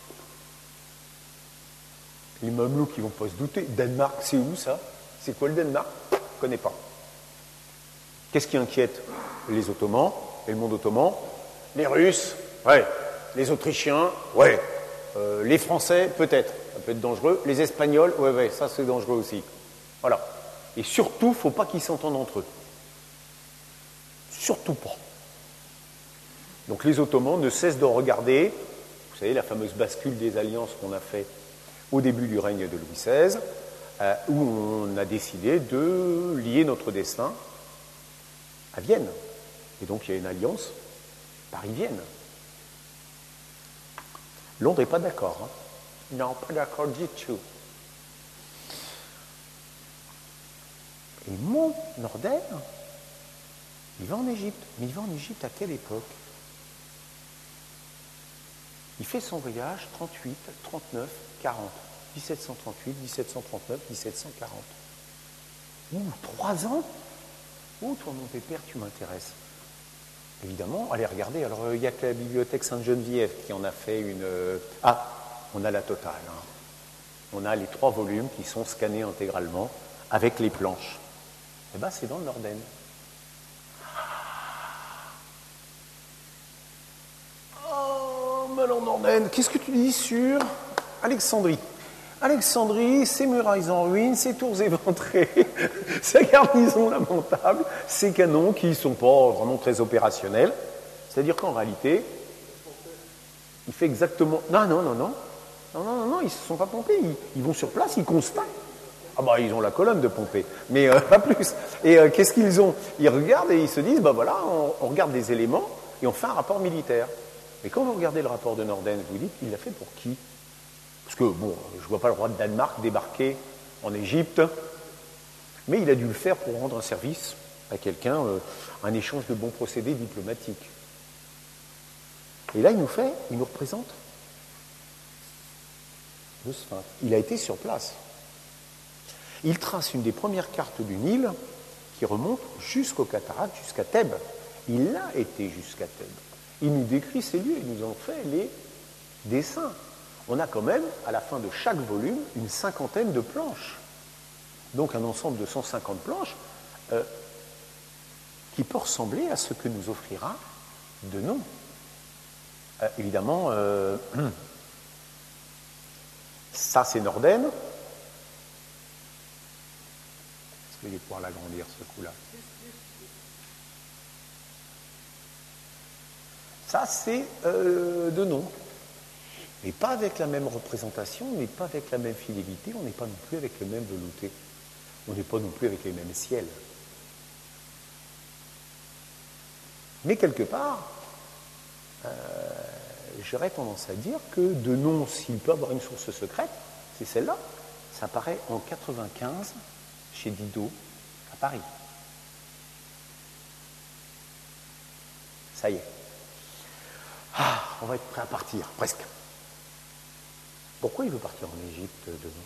les Mamelouks qui vont pas se douter, Danemark, c'est où ça? C'est quoi le Danemark? Je ne connais pas. Qu'est-ce qui inquiète les Ottomans et le monde ottoman? Les Russes, ouais. Les Autrichiens, ouais. Euh, les Français, peut-être. Ça peut être dangereux. Les Espagnols, ouais, ouais, ça c'est dangereux aussi. Voilà. Et surtout, il ne faut pas qu'ils s'entendent entre eux. Surtout pas. Donc les Ottomans ne cessent de regarder, vous savez, la fameuse bascule des alliances qu'on a fait au début du règne de Louis seize, euh, où on a décidé de lier notre destin à Vienne. Et donc il y a une alliance Paris-Vienne. Londres n'est pas d'accord. Hein. Non, pas d'accord du tout. Et mon Norden, il va en Égypte. Mais il va en Égypte à quelle époque? Il fait son voyage trente-huit, trente-neuf, quarante. dix-sept cent trente-huit, dix-sept cent trente-neuf, dix-sept cent quarante. Ouh, trois ans? Oh, toi, mon pépère, tu m'intéresses. Évidemment, allez regarder. Alors, il n'y a que la bibliothèque Sainte-Geneviève qui en a fait une... Ah, on a la totale. Hein. On a les trois volumes qui sont scannés intégralement avec les planches. Eh bien, c'est dans le Norden. Oh, Melon Norden, qu'est-ce que tu dis sur Alexandrie? Alexandrie, ses murailles en ruine, ses tours éventrées, sa garnison lamentable, ses canons qui ne sont pas vraiment très opérationnels. C'est-à-dire qu'en réalité, il fait exactement... Non, non, non, non. Non, non, non, non, ils ne se sont pas pompés. Ils, ils vont sur place, ils constatent. Ah bah, ils ont la colonne de pomper, mais euh, pas plus. Et euh, qu'est-ce qu'ils ont? Ils regardent et ils se disent, bah voilà, on, on regarde des éléments et on fait un rapport militaire. Mais quand vous regardez le rapport de Norden, vous vous dites, il l'a fait pour qui? Parce que, bon, je ne vois pas le roi de Danemark débarquer en Égypte, mais il a dû le faire pour rendre un service à quelqu'un, euh, un échange de bons procédés diplomatiques. Et là, il nous fait, il nous représente le Sphinx. Il a été sur place. Il trace une des premières cartes du Nil qui remonte jusqu'aux cataractes, jusqu'à Thèbes. Il a été jusqu'à Thèbes. Il nous décrit ces lieux, il nous en fait les dessins. On a quand même, à la fin de chaque volume, une cinquantaine de planches. Donc un ensemble de cent cinquante planches euh, qui peut ressembler à ce que nous offrira de nom. Euh, évidemment, euh, ça c'est Norden. Est-ce que je vais pouvoir l'agrandir ce coup-là? Ça c'est euh, de nom. Mais pas avec la même représentation, mais pas avec la même fidélité, on n'est pas non plus avec le même velouté. On n'est pas non plus avec les mêmes ciels. Mais quelque part, euh, j'aurais tendance à dire que de nom, s'il peut avoir une source secrète, c'est celle-là. Ça apparaît en quatre-vingt-quinze chez Didot à Paris. Ça y est. Ah, on va être prêt à partir, presque. Pourquoi il veut partir en Égypte de nous?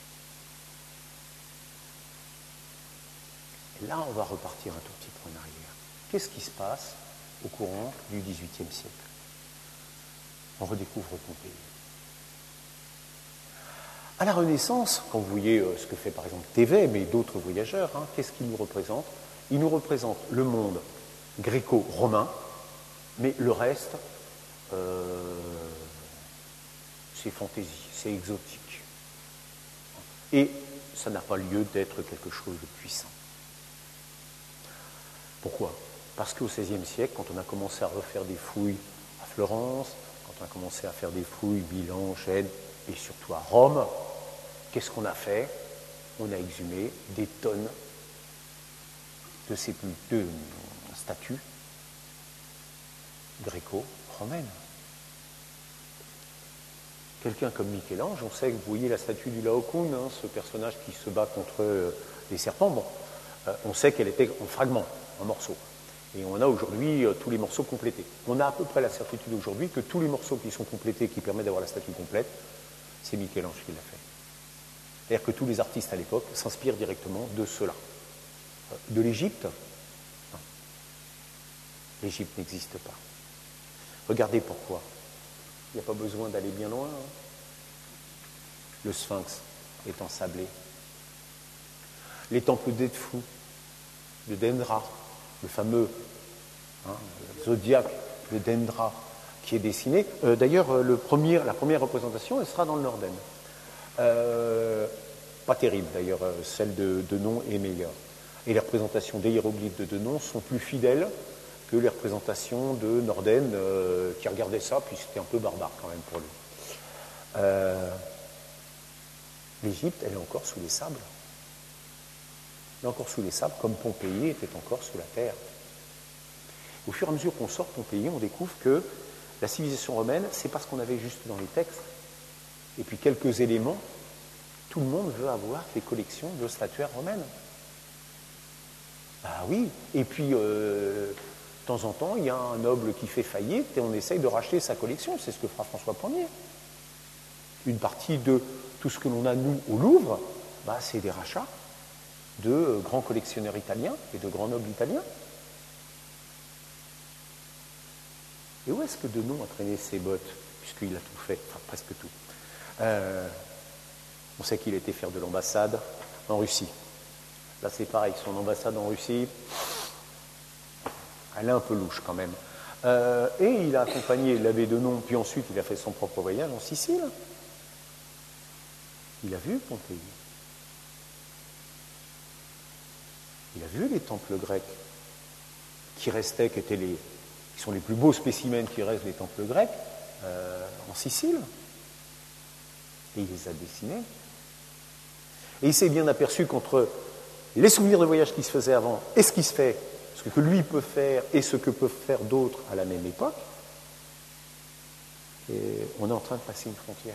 Et là, on va repartir un tout petit peu en arrière. Qu'est-ce qui se passe au courant du dix-huitième siècle? On redécouvre Pompéi. À la Renaissance, quand vous voyez euh, ce que fait par exemple Thévet, mais d'autres voyageurs, hein, qu'est-ce qu'il nous représente? Il nous représente le monde gréco-romain, mais le reste, euh, c'est fantaisie, c'est exotique. Et ça n'a pas lieu d'être quelque chose de puissant. Pourquoi? Parce qu'au seizième siècle, quand on a commencé à refaire des fouilles à Florence, quand on a commencé à faire des fouilles, Milan, Gênes, et surtout à Rome, qu'est-ce qu'on a fait? On a exhumé des tonnes de ces de statues gréco-romaines. Quelqu'un comme Michel-Ange, on sait que vous voyez la statue du Laocoon, hein, ce personnage qui se bat contre euh, les serpents, bon, euh, on sait qu'elle était en fragments, en morceaux. Et on a aujourd'hui euh, tous les morceaux complétés. On a à peu près la certitude aujourd'hui que tous les morceaux qui sont complétés, qui permettent d'avoir la statue complète, c'est Michel-Ange qui l'a fait. C'est-à-dire que tous les artistes à l'époque s'inspirent directement de cela. De l'Égypte? Non. L'Égypte n'existe pas. Regardez pourquoi. Il n'y a pas besoin d'aller bien loin. Hein. Le Sphinx est ensablé. Les temples d'Edfu, de Dendra, le fameux hein, le zodiaque de Dendra qui est dessiné. Euh, d'ailleurs, le premier, la première représentation, elle sera dans le Norden. Euh, pas terrible d'ailleurs, celle de Denon est meilleure. Et les représentations des hiéroglyphes de Denon sont plus fidèles que les représentations de Norden, euh, qui regardait ça, puis c'était un peu barbare quand même pour lui. Euh, L'Égypte, elle est encore sous les sables. Elle est encore sous les sables, comme Pompéi était encore sous la terre. Au fur et à mesure qu'on sort Pompéi, on découvre que la civilisation romaine, c'est pas ce qu'on avait juste dans les textes. Et puis quelques éléments, tout le monde veut avoir des collections de statuaires romaines. Ah oui, et puis euh, de temps en temps, il y a un noble qui fait faillite et on essaye de racheter sa collection, c'est ce que fera François Ier. Une partie de tout ce que l'on a, nous, au Louvre, bah, c'est des rachats de grands collectionneurs italiens et de grands nobles italiens. Et où est-ce que Denon a traîné ses bottes, puisqu'il a tout fait, enfin presque tout. euh, On sait qu'il était faire de l'ambassade en Russie. Là, c'est pareil, son ambassade en Russie, elle est un peu louche quand même. Euh, et il a accompagné l'abbé Denon, puis ensuite il a fait son propre voyage en Sicile. Il a vu Pompéi. Il a vu les temples grecs qui restaient, qui étaient les, qui sont les plus beaux spécimens qui restent des temples grecs euh, en Sicile. Et il les a dessinés. Et il s'est bien aperçu qu'entre les souvenirs de voyage qui se faisaient avant et ce qui se fait, ce que lui peut faire et ce que peuvent faire d'autres à la même époque, et on est en train de passer une frontière.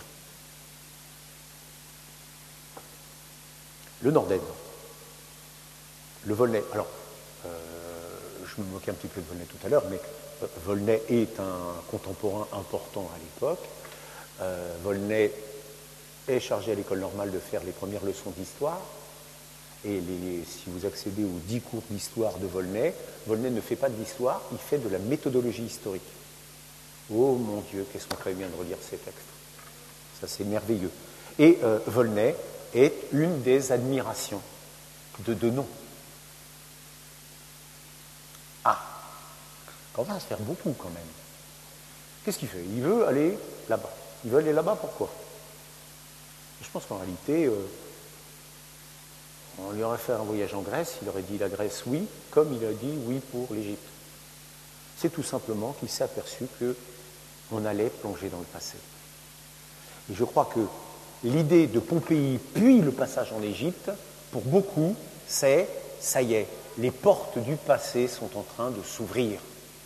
Le Norden, le Volney. Alors, euh, je me moquais un petit peu de Volney tout à l'heure, mais euh, Volney est un contemporain important à l'époque. Euh, Volney est chargé à l'école normale de faire les premières leçons d'histoire. Et les, si vous accédez aux dix cours d'histoire de Volney, Volney ne fait pas de l'histoire, il fait de la méthodologie historique. Oh mon Dieu, qu'est-ce qu'on ferait bien de relire ces textes. Ça, c'est merveilleux. Et euh, Volney est une des admirations de Denon. Ah, on va se faire beaucoup quand même. Qu'est-ce qu'il fait? Il veut aller là-bas. Il veut aller là-bas, pourquoi? Je pense qu'en réalité, euh, on lui aurait fait un voyage en Grèce, il aurait dit la Grèce oui, comme il a dit oui pour l'Égypte. C'est tout simplement qu'il s'est aperçu qu'on allait plonger dans le passé. Et je crois que l'idée de Pompéi, puis le passage en Égypte, pour beaucoup, c'est, ça y est, les portes du passé sont en train de s'ouvrir.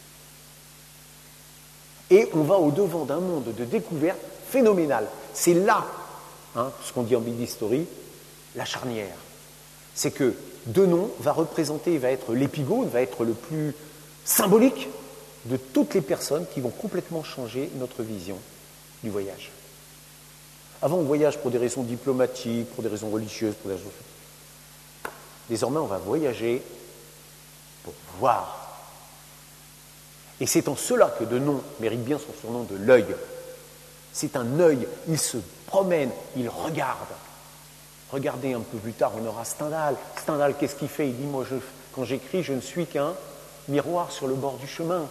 Et on va au-devant d'un monde de découverte phénoménal. C'est là, hein, ce qu'on dit en bidhistorie, la charnière. C'est que Denon va représenter, va être l'épigone, va être le plus symbolique de toutes les personnes qui vont complètement changer notre vision du voyage. Avant, on voyage pour des raisons diplomatiques, pour des raisons religieuses, pour des raisons... Désormais, on va voyager pour voir. Et c'est en cela que Denon mérite bien son surnom de l'œil. C'est un œil, il se promène, il regarde. Regardez un peu plus tard, on aura Stendhal. Stendhal, qu'est-ce qu'il fait? Il dit, moi, je, quand j'écris, je ne suis qu'un miroir sur le bord du chemin.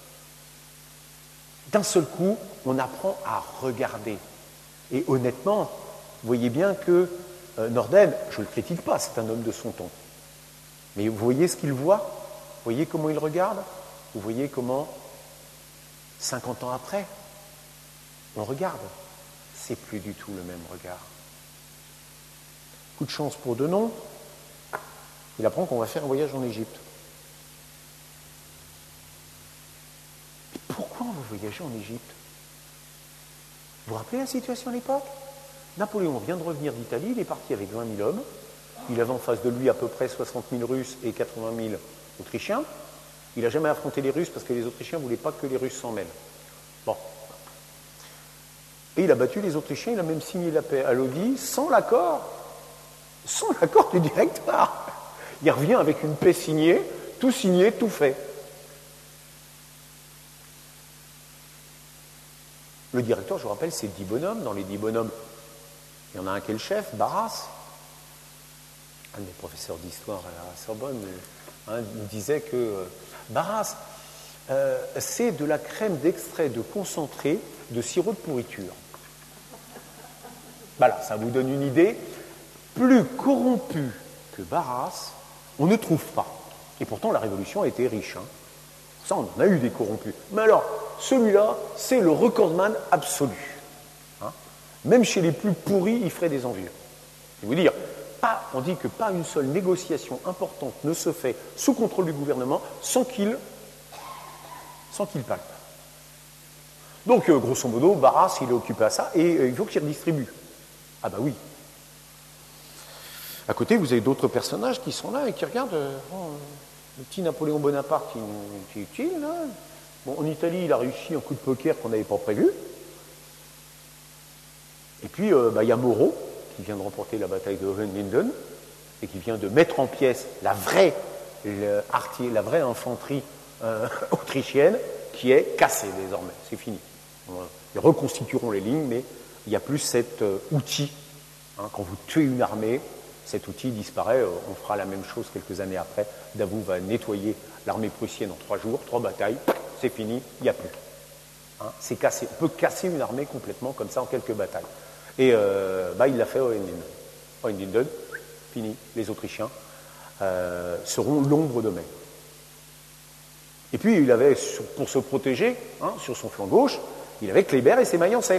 D'un seul coup, on apprend à regarder. Et honnêtement, vous voyez bien que euh, Norden, je ne le critique pas, c'est un homme de son temps. Mais vous voyez ce qu'il voit? Vous voyez comment il regarde? Vous voyez comment, cinquante ans après, on regarde? C'est plus du tout le même regard. Coup de chance pour Denon, il apprend qu'on va faire un voyage en Égypte. Mais pourquoi on veut voyager en Égypte? Vous vous rappelez la situation à l'époque? Napoléon vient de revenir d'Italie, il est parti avec vingt mille hommes, il avait en face de lui à peu près soixante mille Russes et quatre-vingt mille Autrichiens. Il n'a jamais affronté les Russes parce que les Autrichiens ne voulaient pas que les Russes s'en mêlent. Bon. Et il a battu les Autrichiens, il a même signé la paix à Lodi sans l'accord, sans l'accord du directoire. Il revient avec une paix signée, tout signé, tout fait. Le directeur, je vous rappelle, c'est dix bonhommes. Dans les dix bonhommes, il y en a un qui est le chef, Barras. Un de mes professeurs d'histoire à la Sorbonne hein, disait que euh, Barras, euh, c'est de la crème d'extrait de concentré de sirop de pourriture. Voilà, ça vous donne une idée. Plus corrompu que Barras, on ne trouve pas. Et pourtant, la Révolution a été riche. Hein. Ça, on en a eu des corrompus. Mais alors, celui-là, c'est le recordman absolu. Hein. Même chez les plus pourris, il ferait des envieux. Je vais vous dire, pas, on dit que pas une seule négociation importante ne se fait sous contrôle du gouvernement sans qu'il sans qu'il palpe. Donc, euh, grosso modo, Barras, il est occupé à ça et euh, il faut qu'il redistribue. Ah bah oui. À côté, vous avez d'autres personnages qui sont là et qui regardent euh, oh, le petit Napoléon Bonaparte qui, qui est utile. Là. Bon, en Italie, il a réussi un coup de poker qu'on n'avait pas prévu. Et puis, euh, bah, y a Moreau, qui vient de remporter la bataille de Hohenlinden et qui vient de mettre en pièces la vraie, le, artier, la vraie infanterie euh, autrichienne qui est cassée désormais. C'est fini. Ils reconstitueront les lignes, mais il n'y a plus cet euh, outil. Hein, quand vous tuez une armée, cet outil disparaît. Euh, on fera la même chose quelques années après. Davout va nettoyer l'armée prussienne en trois jours, trois batailles. C'est fini, il n'y a plus. Hein, c'est cassé. On peut casser une armée complètement comme ça en quelques batailles. Et euh, bah, il l'a fait au Hohenlinden. Hohenlinden, fini. Les Autrichiens euh, seront l'ombre de mai. Et puis, il avait, pour se protéger, hein, sur son flanc gauche, il avait Kléber et ses Mayenzais.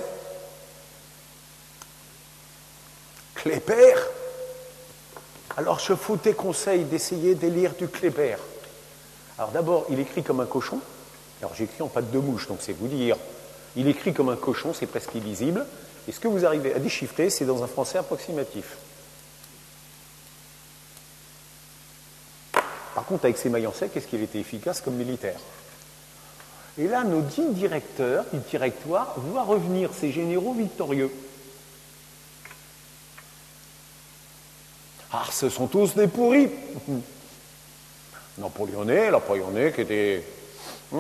Kléber. Alors, je vous déconseille d'essayer de lire du Kléber. Alors, d'abord, il écrit comme un cochon. Alors, j'écris en patte de mouche, donc c'est vous dire. Il écrit comme un cochon, c'est presque illisible. Et ce que vous arrivez à déchiffrer, c'est dans un français approximatif. Par contre, avec ses Mayenzais, qu'est-ce qu'il était efficace comme militaire? Et là, nos dix directeurs du directoire voient revenir ces généraux victorieux. Ah, ce sont tous des pourris. Napoléonais, Napoléonais qui était... Il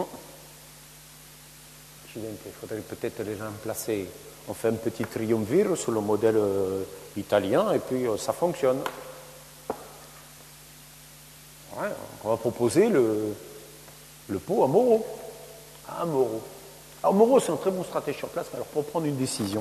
faudrait peut-être les remplacer. On fait un petit triumvir sur le modèle euh, italien et puis euh, ça fonctionne. Ouais, on va proposer le, le pot à Moreau. À Moreau. Alors Moreau, c'est un très bon stratège sur place, alors pour prendre une décision,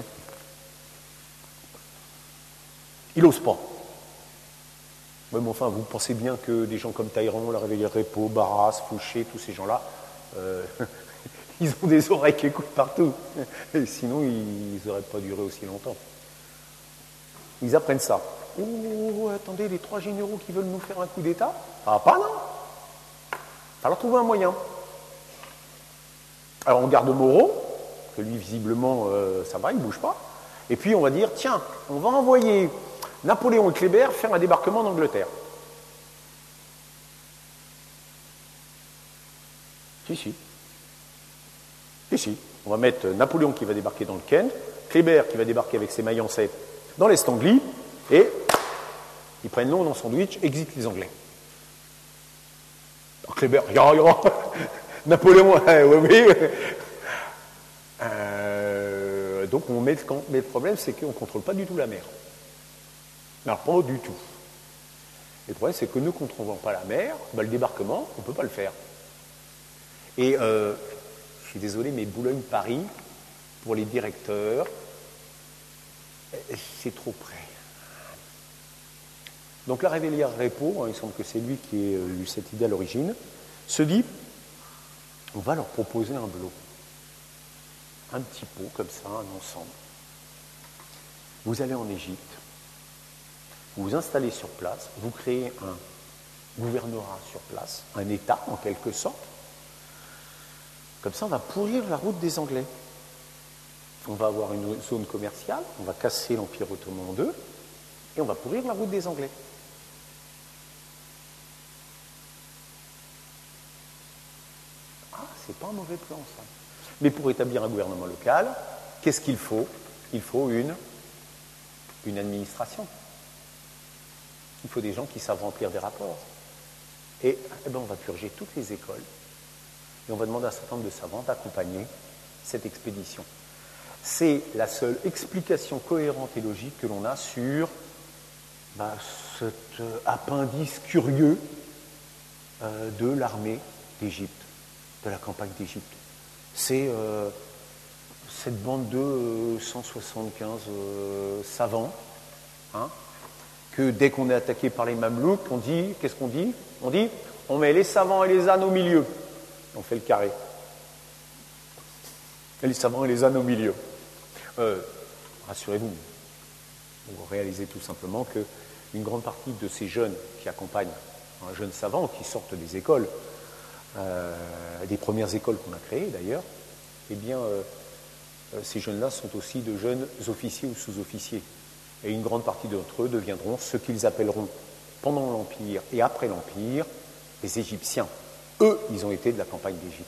il n'ose pas. Mais bon, enfin, vous pensez bien que des gens comme Talleyrand, la Réveillère Répaud, Barras, Fouché, tous ces gens-là, euh, ils ont des oreilles qui écoutent partout. Et sinon, ils n'auraient pas duré aussi longtemps. Ils apprennent ça. Oh, attendez, les trois généraux qui veulent nous faire un coup d'État? Ah, pas non. Il va leur trouver un moyen. Alors, on garde Moreau, que lui, visiblement, euh, ça va, il ne bouge pas. Et puis, on va dire, tiens, on va envoyer Napoléon et Kléber faire un débarquement en Angleterre. Si, si. Si, si. On va mettre Napoléon qui va débarquer dans le Kent, Kléber qui va débarquer avec ses Mayenzais dans l'Est Anglie, et ils prennent l'eau dans le sandwich, exit les Anglais. Alors Kléber, ya, ya. Napoléon, oui, oui. Euh, donc on met, mais le problème, c'est qu'on ne contrôle pas du tout la mer. Alors pas du tout. Et le problème, c'est que nous ne contrôlons pas la mer, ben, le débarquement, on ne peut pas le faire. Et euh, je suis désolé, mais Boulogne-Paris, pour les directeurs, c'est trop près. Donc la Réveillère Répaud, hein, il semble que c'est lui qui ait eu cette idée à l'origine, se dit, on va leur proposer un blot. Un petit pot comme ça, un ensemble. Vous allez en Égypte, vous vous installez sur place, vous créez un gouvernorat sur place, un État en quelque sorte. Comme ça, on va pourrir la route des Anglais. On va avoir une zone commerciale, on va casser l'Empire ottoman en deux, et on va pourrir la route des Anglais. Ah, c'est pas un mauvais plan, ça. Mais pour établir un gouvernement local, qu'est-ce qu'il faut? Il faut une, une administration. Il faut des gens qui savent remplir des rapports. Et eh ben, on va purger toutes les écoles, et on va demander à un certain nombre de savants d'accompagner cette expédition. C'est la seule explication cohérente et logique que l'on a sur bah, cet euh, appendice curieux euh, de l'armée d'Égypte, de la campagne d'Égypte. C'est euh, cette bande de euh, cent soixante-quinze euh, savants, hein, que dès qu'on est attaqué par les Mamelouks, on dit, qu'est-ce qu'on dit? On dit, on met les savants et les ânes au milieu. On fait le carré. Et les savants et les ânes au milieu. Euh, rassurez-vous, vous réalisez tout simplement qu'une grande partie de ces jeunes qui accompagnent un jeune savant, qui sortent des écoles, euh, des premières écoles qu'on a créées d'ailleurs, eh bien, euh, ces jeunes-là sont aussi de jeunes officiers ou sous-officiers. Et une grande partie d'entre eux deviendront ce qu'ils appelleront, pendant l'Empire et après l'Empire, les Égyptiens. Eux, ils ont été de la campagne d'Égypte.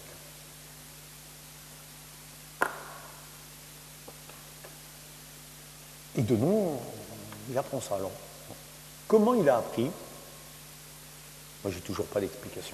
Et Denon, il apprend ça. Alors, comment il a appris? Moi, j'ai toujours pas d'explication.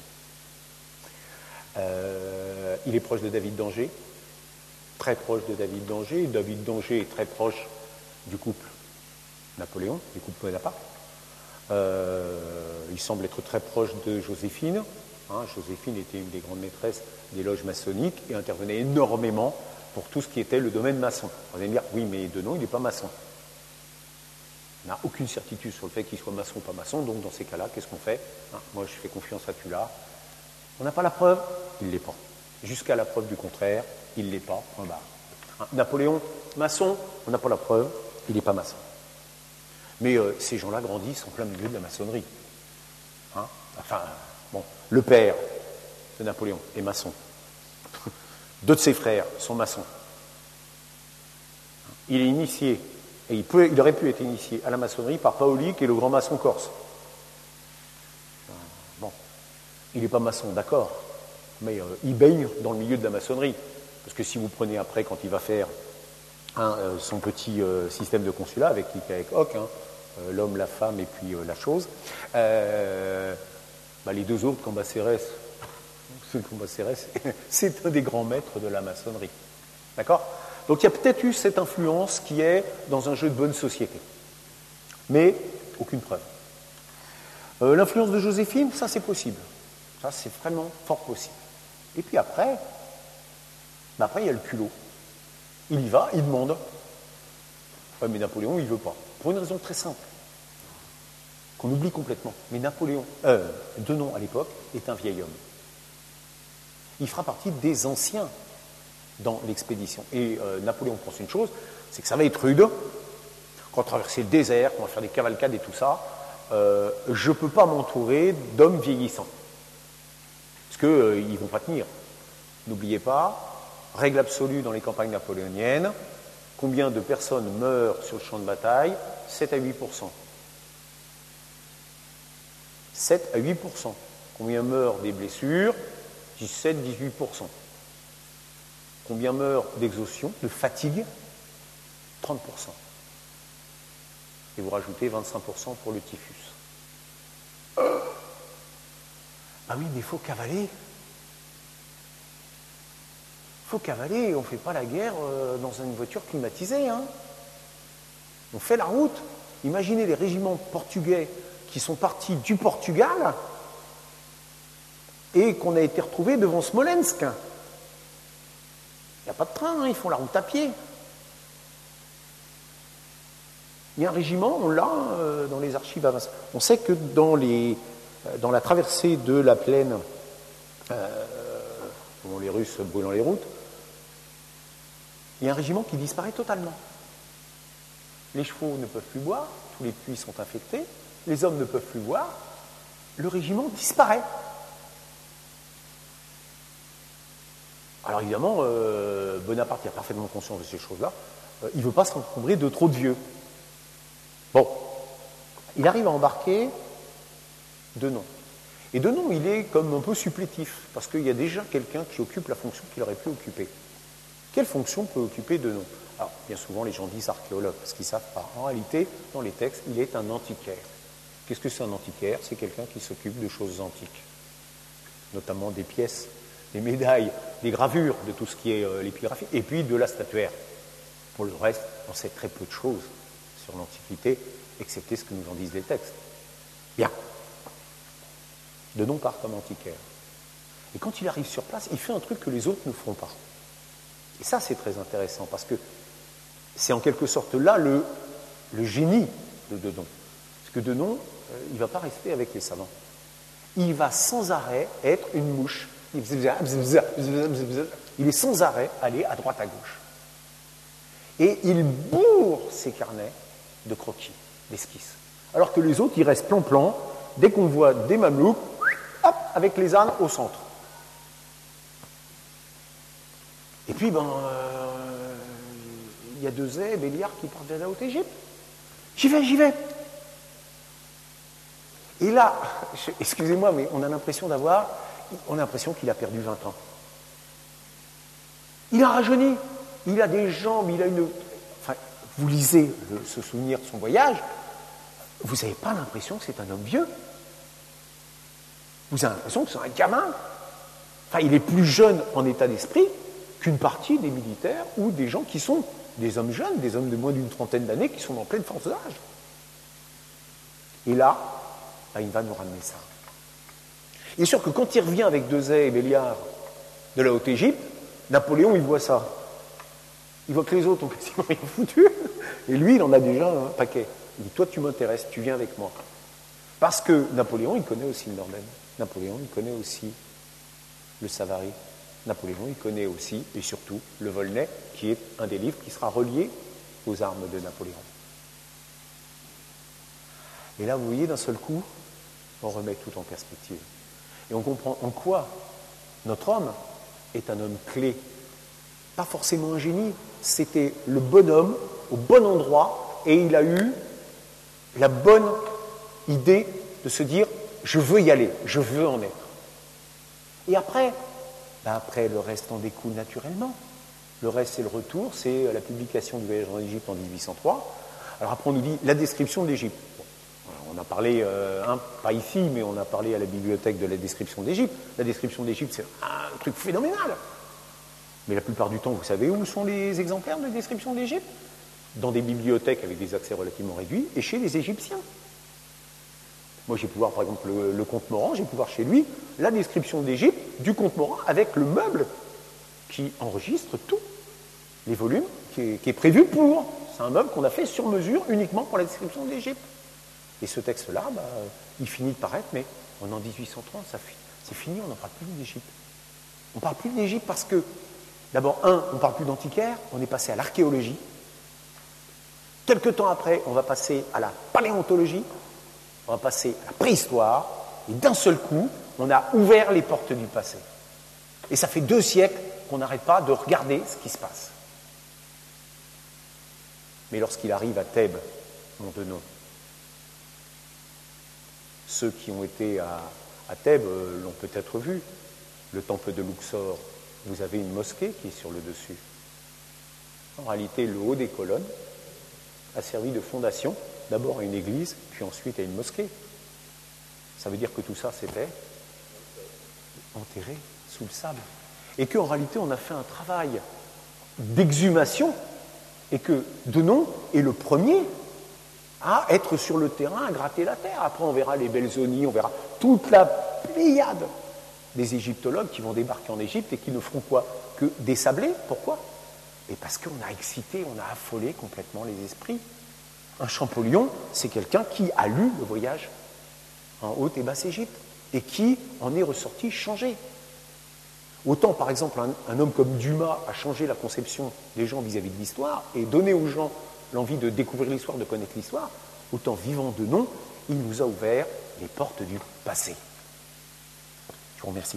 Euh, il est proche de David d'Angers, très proche de David d'Angers. David d'Angers est très proche du couple Napoléon, du couple Bonaparte. Euh, il semble être très proche de Joséphine. Hein, Joséphine était une des grandes maîtresses des loges maçonniques et intervenait énormément pour tout ce qui était le domaine maçon. On va me dire, oui, mais Denon, il n'est pas maçon. On n'a aucune certitude sur le fait qu'il soit maçon ou pas maçon, donc dans ces cas-là, qu'est-ce qu'on fait? Hein, moi, je fais confiance à Tullard. On n'a pas la preuve, il ne l'est pas. Jusqu'à la preuve du contraire, il ne l'est pas, point barre. Hein, Napoléon, maçon, on n'a pas la preuve, il n'est pas maçon. Mais euh, ces gens-là grandissent en plein milieu de la maçonnerie. Hein, enfin, bon, le père de Napoléon est maçon. Deux de ses frères sont maçons. Il est initié, et il, peut, il aurait pu être initié à la maçonnerie par Paoli, qui est le grand maçon corse. Bon, il n'est pas maçon, d'accord, mais euh, il baigne dans le milieu de la maçonnerie. Parce que si vous prenez après, quand il va faire hein, euh, son petit euh, système de consulat, avec avec Hoc, hein, euh, l'homme, la femme et puis euh, la chose, euh, bah, les deux autres, Cambacérès, Cambacérès, c'est un des grands maîtres de la maçonnerie. D'accord? Donc il y a peut-être eu cette influence qui est dans un jeu de bonne société. Mais aucune preuve. Euh, l'influence de Joséphine, ça c'est possible. Ça c'est vraiment fort possible. Et puis après, bah après il y a le culot. Il y va, il demande. Ouais, mais Napoléon, il ne veut pas. Pour une raison très simple, qu'on oublie complètement. Mais Napoléon, euh, Denon à l'époque, est un vieil homme. Il fera partie des anciens dans l'expédition. Et euh, Napoléon pense une chose, c'est que ça va être rude. Quand on va traverser le désert, qu'on va faire des cavalcades et tout ça, euh, je ne peux pas m'entourer d'hommes vieillissants. Parce qu'ils euh, ne vont pas tenir. N'oubliez pas, règle absolue dans les campagnes napoléoniennes, combien de personnes meurent sur le champ de bataille? sept à huit pour cent. sept à huit pour cent. Combien meurent des blessures? dix-sept à dix-huit pour cent. Combien meurent d'exhaustion, de fatigue? trente pour cent. Et vous rajoutez vingt-cinq pour cent pour le typhus. Ah oui, mais il faut cavaler. Il faut cavaler, on ne fait pas la guerre euh, dans une voiture climatisée. Hein. On fait la route. Imaginez les régiments portugais qui sont partis du Portugal et qu'on a été retrouvés devant Smolensk. Il n'y a pas de train, hein, ils font la route à pied. Il y a un régiment, on l'a euh, dans les archives avancées. On sait que dans, les, euh, dans la traversée de la plaine, euh, bon, les Russes brûlant les routes, il y a un régiment qui disparaît totalement. Les chevaux ne peuvent plus boire, tous les puits sont infectés, les hommes ne peuvent plus boire, le régiment disparaît. Alors évidemment, euh, Bonaparte a parfaitement conscience de ces choses-là, euh, il ne veut pas se rencontrer de trop de vieux. Bon, il arrive à embarquer Denon. Et Denon, il est comme un peu supplétif, parce qu'il y a déjà quelqu'un qui occupe la fonction qu'il aurait pu occuper. Quelle fonction peut occuper Denon? Alors, bien souvent, les gens disent archéologue, parce qu'ils ne savent pas. En réalité, dans les textes, il est un antiquaire. Qu'est-ce que c'est un antiquaire? C'est quelqu'un qui s'occupe de choses antiques, notamment des pièces, des médailles, des gravures, de tout ce qui est euh, l'épigraphie, et puis de la statuaire. Pour le reste, on sait très peu de choses sur l'Antiquité, excepté ce que nous en disent les textes. Bien. Denon part comme antiquaire. Et quand il arrive sur place, il fait un truc que les autres ne feront pas. Et ça, c'est très intéressant, parce que c'est en quelque sorte là le, le génie de Denon. Parce que Denon, euh, il ne va pas rester avec les savants. Il va sans arrêt être une mouche. Il est sans arrêt aller à droite à gauche. Et il bourre ses carnets de croquis, d'esquisses. Alors que les autres, ils restent plan-plan, dès qu'on voit des mamelouks, hop, avec les ânes au centre. Et puis, ben, il euh, y a deux Béliard qui partent vers la Haute-Égypte. J'y vais, j'y vais. Et là, je, excusez-moi, mais on a l'impression d'avoir, on a l'impression qu'il a perdu vingt ans. Il a rajeuni, il a des jambes, il a une... Enfin, vous lisez le, ce souvenir de son voyage, vous n'avez pas l'impression que c'est un homme vieux. Vous avez l'impression que c'est un gamin. Enfin, il est plus jeune en état d'esprit qu'une partie des militaires ou des gens qui sont des hommes jeunes, des hommes de moins d'une trentaine d'années qui sont en pleine force d'âge. Et là, ben, il va nous ramener ça. Il est sûr que quand il revient avec Dezay et Béliard de la Haute-Égypte, Napoléon, il voit ça. Il voit que les autres ont quasiment rien foutu. Et lui, il en a déjà un paquet. Il dit, toi, tu m'intéresses, tu viens avec moi. Parce que Napoléon, il connaît aussi le Norden. Napoléon, il connaît aussi le Savary. Napoléon, il connaît aussi, et surtout, le Volney, qui est un des livres qui sera relié aux armes de Napoléon. Et là, vous voyez, d'un seul coup, on remet tout en perspective. Et on comprend en quoi notre homme est un homme clé. Pas forcément un génie, c'était le bon homme au bon endroit, et il a eu la bonne idée de se dire « je veux y aller, je veux en être ». Et après, ben après, le reste en découle naturellement. Le reste, c'est le retour, c'est la publication du voyage en Égypte en dix-huit cent trois. Alors après, on nous dit la description de l'Égypte. Bon, on a parlé, euh, hein, pas ici, mais on a parlé à la bibliothèque de la description d'Égypte. La description d'Égypte, c'est un truc phénoménal. Mais la plupart du temps, vous savez où sont les exemplaires de description d'Égypte? Dans des bibliothèques avec des accès relativement réduits et chez les Égyptiens. Moi, j'ai pu voir, par exemple, le, le comte Morand, j'ai pu voir chez lui la description d'Égypte du comte Morand avec le meuble qui enregistre tout, les volumes, qui est, qui est prévu pour. C'est un meuble qu'on a fait sur mesure uniquement pour la description d'Égypte. Et ce texte-là, bah, il finit de paraître, mais en an dix-huit cent trente, ça, c'est fini, on n'en parle plus d'Égypte. On ne parle plus d'Égypte parce que, d'abord, un, on ne parle plus d'antiquaire, on est passé à l'archéologie. Quelque temps après, on va passer à la paléontologie, on va passer à la préhistoire, et d'un seul coup, on a ouvert les portes du passé. Et ça fait deux siècles qu'on n'arrête pas de regarder ce qui se passe. Mais lorsqu'il arrive à Thèbes, Montenon, ceux qui ont été à, à Thèbes euh, l'ont peut-être vu, le temple de Luxor, vous avez une mosquée qui est sur le dessus. En réalité, le haut des colonnes a servi de fondation, d'abord à une église, puis ensuite à une mosquée. Ça veut dire que tout ça, c'était enterré sous le sable. Et qu'en réalité, on a fait un travail d'exhumation, et que Denon est le premier à être sur le terrain, à gratter la terre. Après, on verra les Belzoni, on verra toute la pléiade des égyptologues qui vont débarquer en Égypte et qui ne feront quoi que désabler. Pourquoi? Et parce qu'on a excité, on a affolé complètement les esprits. Un Champollion, c'est quelqu'un qui a lu le voyage en Haute et Basse Égypte et qui en est ressorti changé. Autant, par exemple, un, un homme comme Dumas a changé la conception des gens vis-à-vis de l'histoire et donné aux gens l'envie de découvrir l'histoire, de connaître l'histoire, autant vivant Denon, il nous a ouvert les portes du passé. Je vous remercie.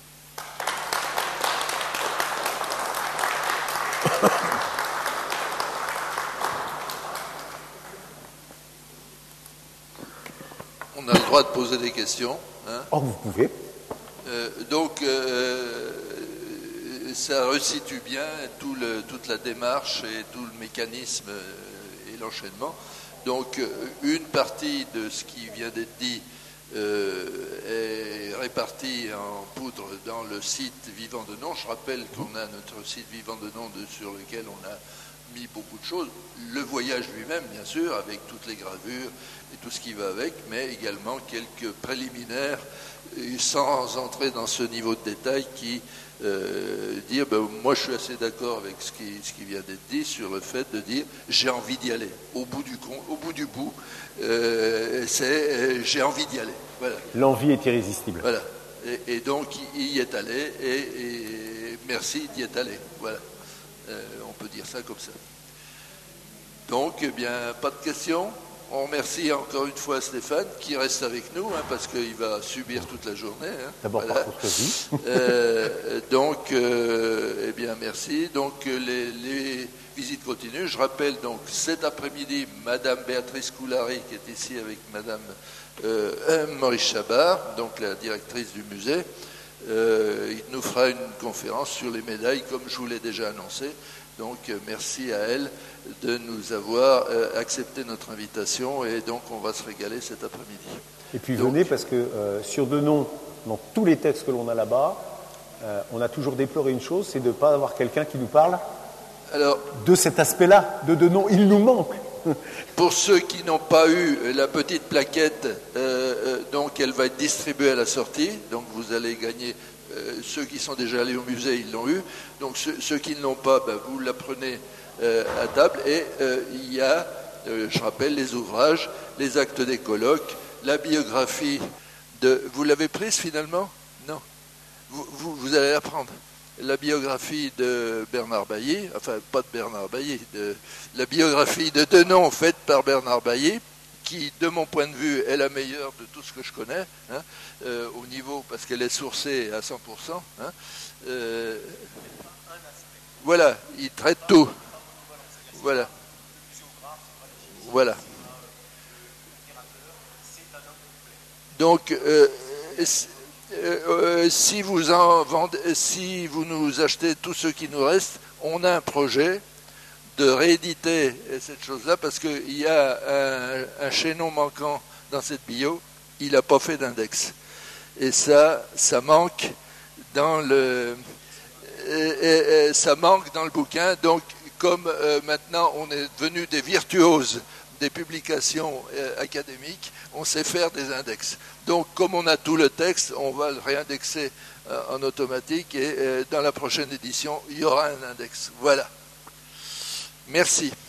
On a le droit de poser des questions. Hein. Oh, vous pouvez. Euh, donc, euh, ça resitue bien tout le, toute la démarche et tout le mécanisme et l'enchaînement. Donc, une partie de ce qui vient d'être dit euh, est répartie en poudre dans le site Vivant Denon. Je rappelle qu'on a notre site Vivant Denon de, sur lequel on a mis beaucoup de choses. Le voyage lui-même, bien sûr, avec toutes les gravures et tout ce qui va avec, mais également quelques préliminaires, sans entrer dans ce niveau de détail qui euh, dire, ben, moi je suis assez d'accord avec ce qui, ce qui vient d'être dit sur le fait de dire j'ai envie d'y aller. Au bout du, con, au bout, du bout, euh, c'est euh, j'ai envie d'y aller. Voilà. L'envie est irrésistible. Voilà. Et, et donc il y est allé et, et merci d'y être allé. Voilà. Euh, on peut dire ça comme ça. Donc, eh bien, pas de questions? On remercie encore une fois Stéphane qui reste avec nous, hein, parce qu'il va subir toute la journée. Hein. D'abord Voilà. par courtoisie. euh, donc, euh, eh bien, merci. Donc, les, les visites continuent. Je rappelle donc cet après-midi, Madame Béatrice Coulary, qui est ici avec Madame euh, Maurice Chabard, donc la directrice du musée. Euh, il nous fera une conférence sur les médailles, comme je vous l'ai déjà annoncé. Donc, euh, merci à elle de nous avoir euh, accepté notre invitation, et donc on va se régaler cet après-midi. Et puis donc, venez, parce que euh, sur Denon, dans tous les textes que l'on a là-bas, euh, on a toujours déploré une chose, c'est de ne pas avoir quelqu'un qui nous parle alors, de cet aspect-là de Denon. Il nous manque. Pour ceux qui n'ont pas eu la petite plaquette, euh, euh, donc elle va être distribuée à la sortie, donc vous allez gagner, euh, ceux qui sont déjà allés au musée, ils l'ont eu, donc ceux, ceux qui ne l'ont pas, ben, vous la prenez euh, à table, et euh, il y a, euh, je rappelle, les ouvrages, les actes des colloques, la biographie de... Vous l'avez prise finalement? Non. Vous, vous, vous allez la prendre. La biographie de Bernard Bailly, enfin pas de Bernard Bailly, de, la biographie de Denon faite par Bernard Bailly, qui, de mon point de vue, est la meilleure de tout ce que je connais, hein, euh, au niveau, parce qu'elle est sourcée à cent pour cent. Hein, euh, voilà, il traite tout. Voilà. Voilà. Donc, euh, Euh, si vous en vendez, si vous nous achetez tout ce qui nous reste, on a un projet de rééditer cette chose-là, parce qu'il y a un, un chaînon manquant dans cette bio, il n'a pas fait d'index. Et ça, ça manque dans le, et, et, et ça manque dans le bouquin. Donc, comme euh, maintenant on est devenu des virtuoses des publications euh, académiques, on sait faire des index. Donc, comme on a tout le texte, on va le réindexer euh, en automatique, et euh, dans la prochaine édition, il y aura un index. Voilà. Merci.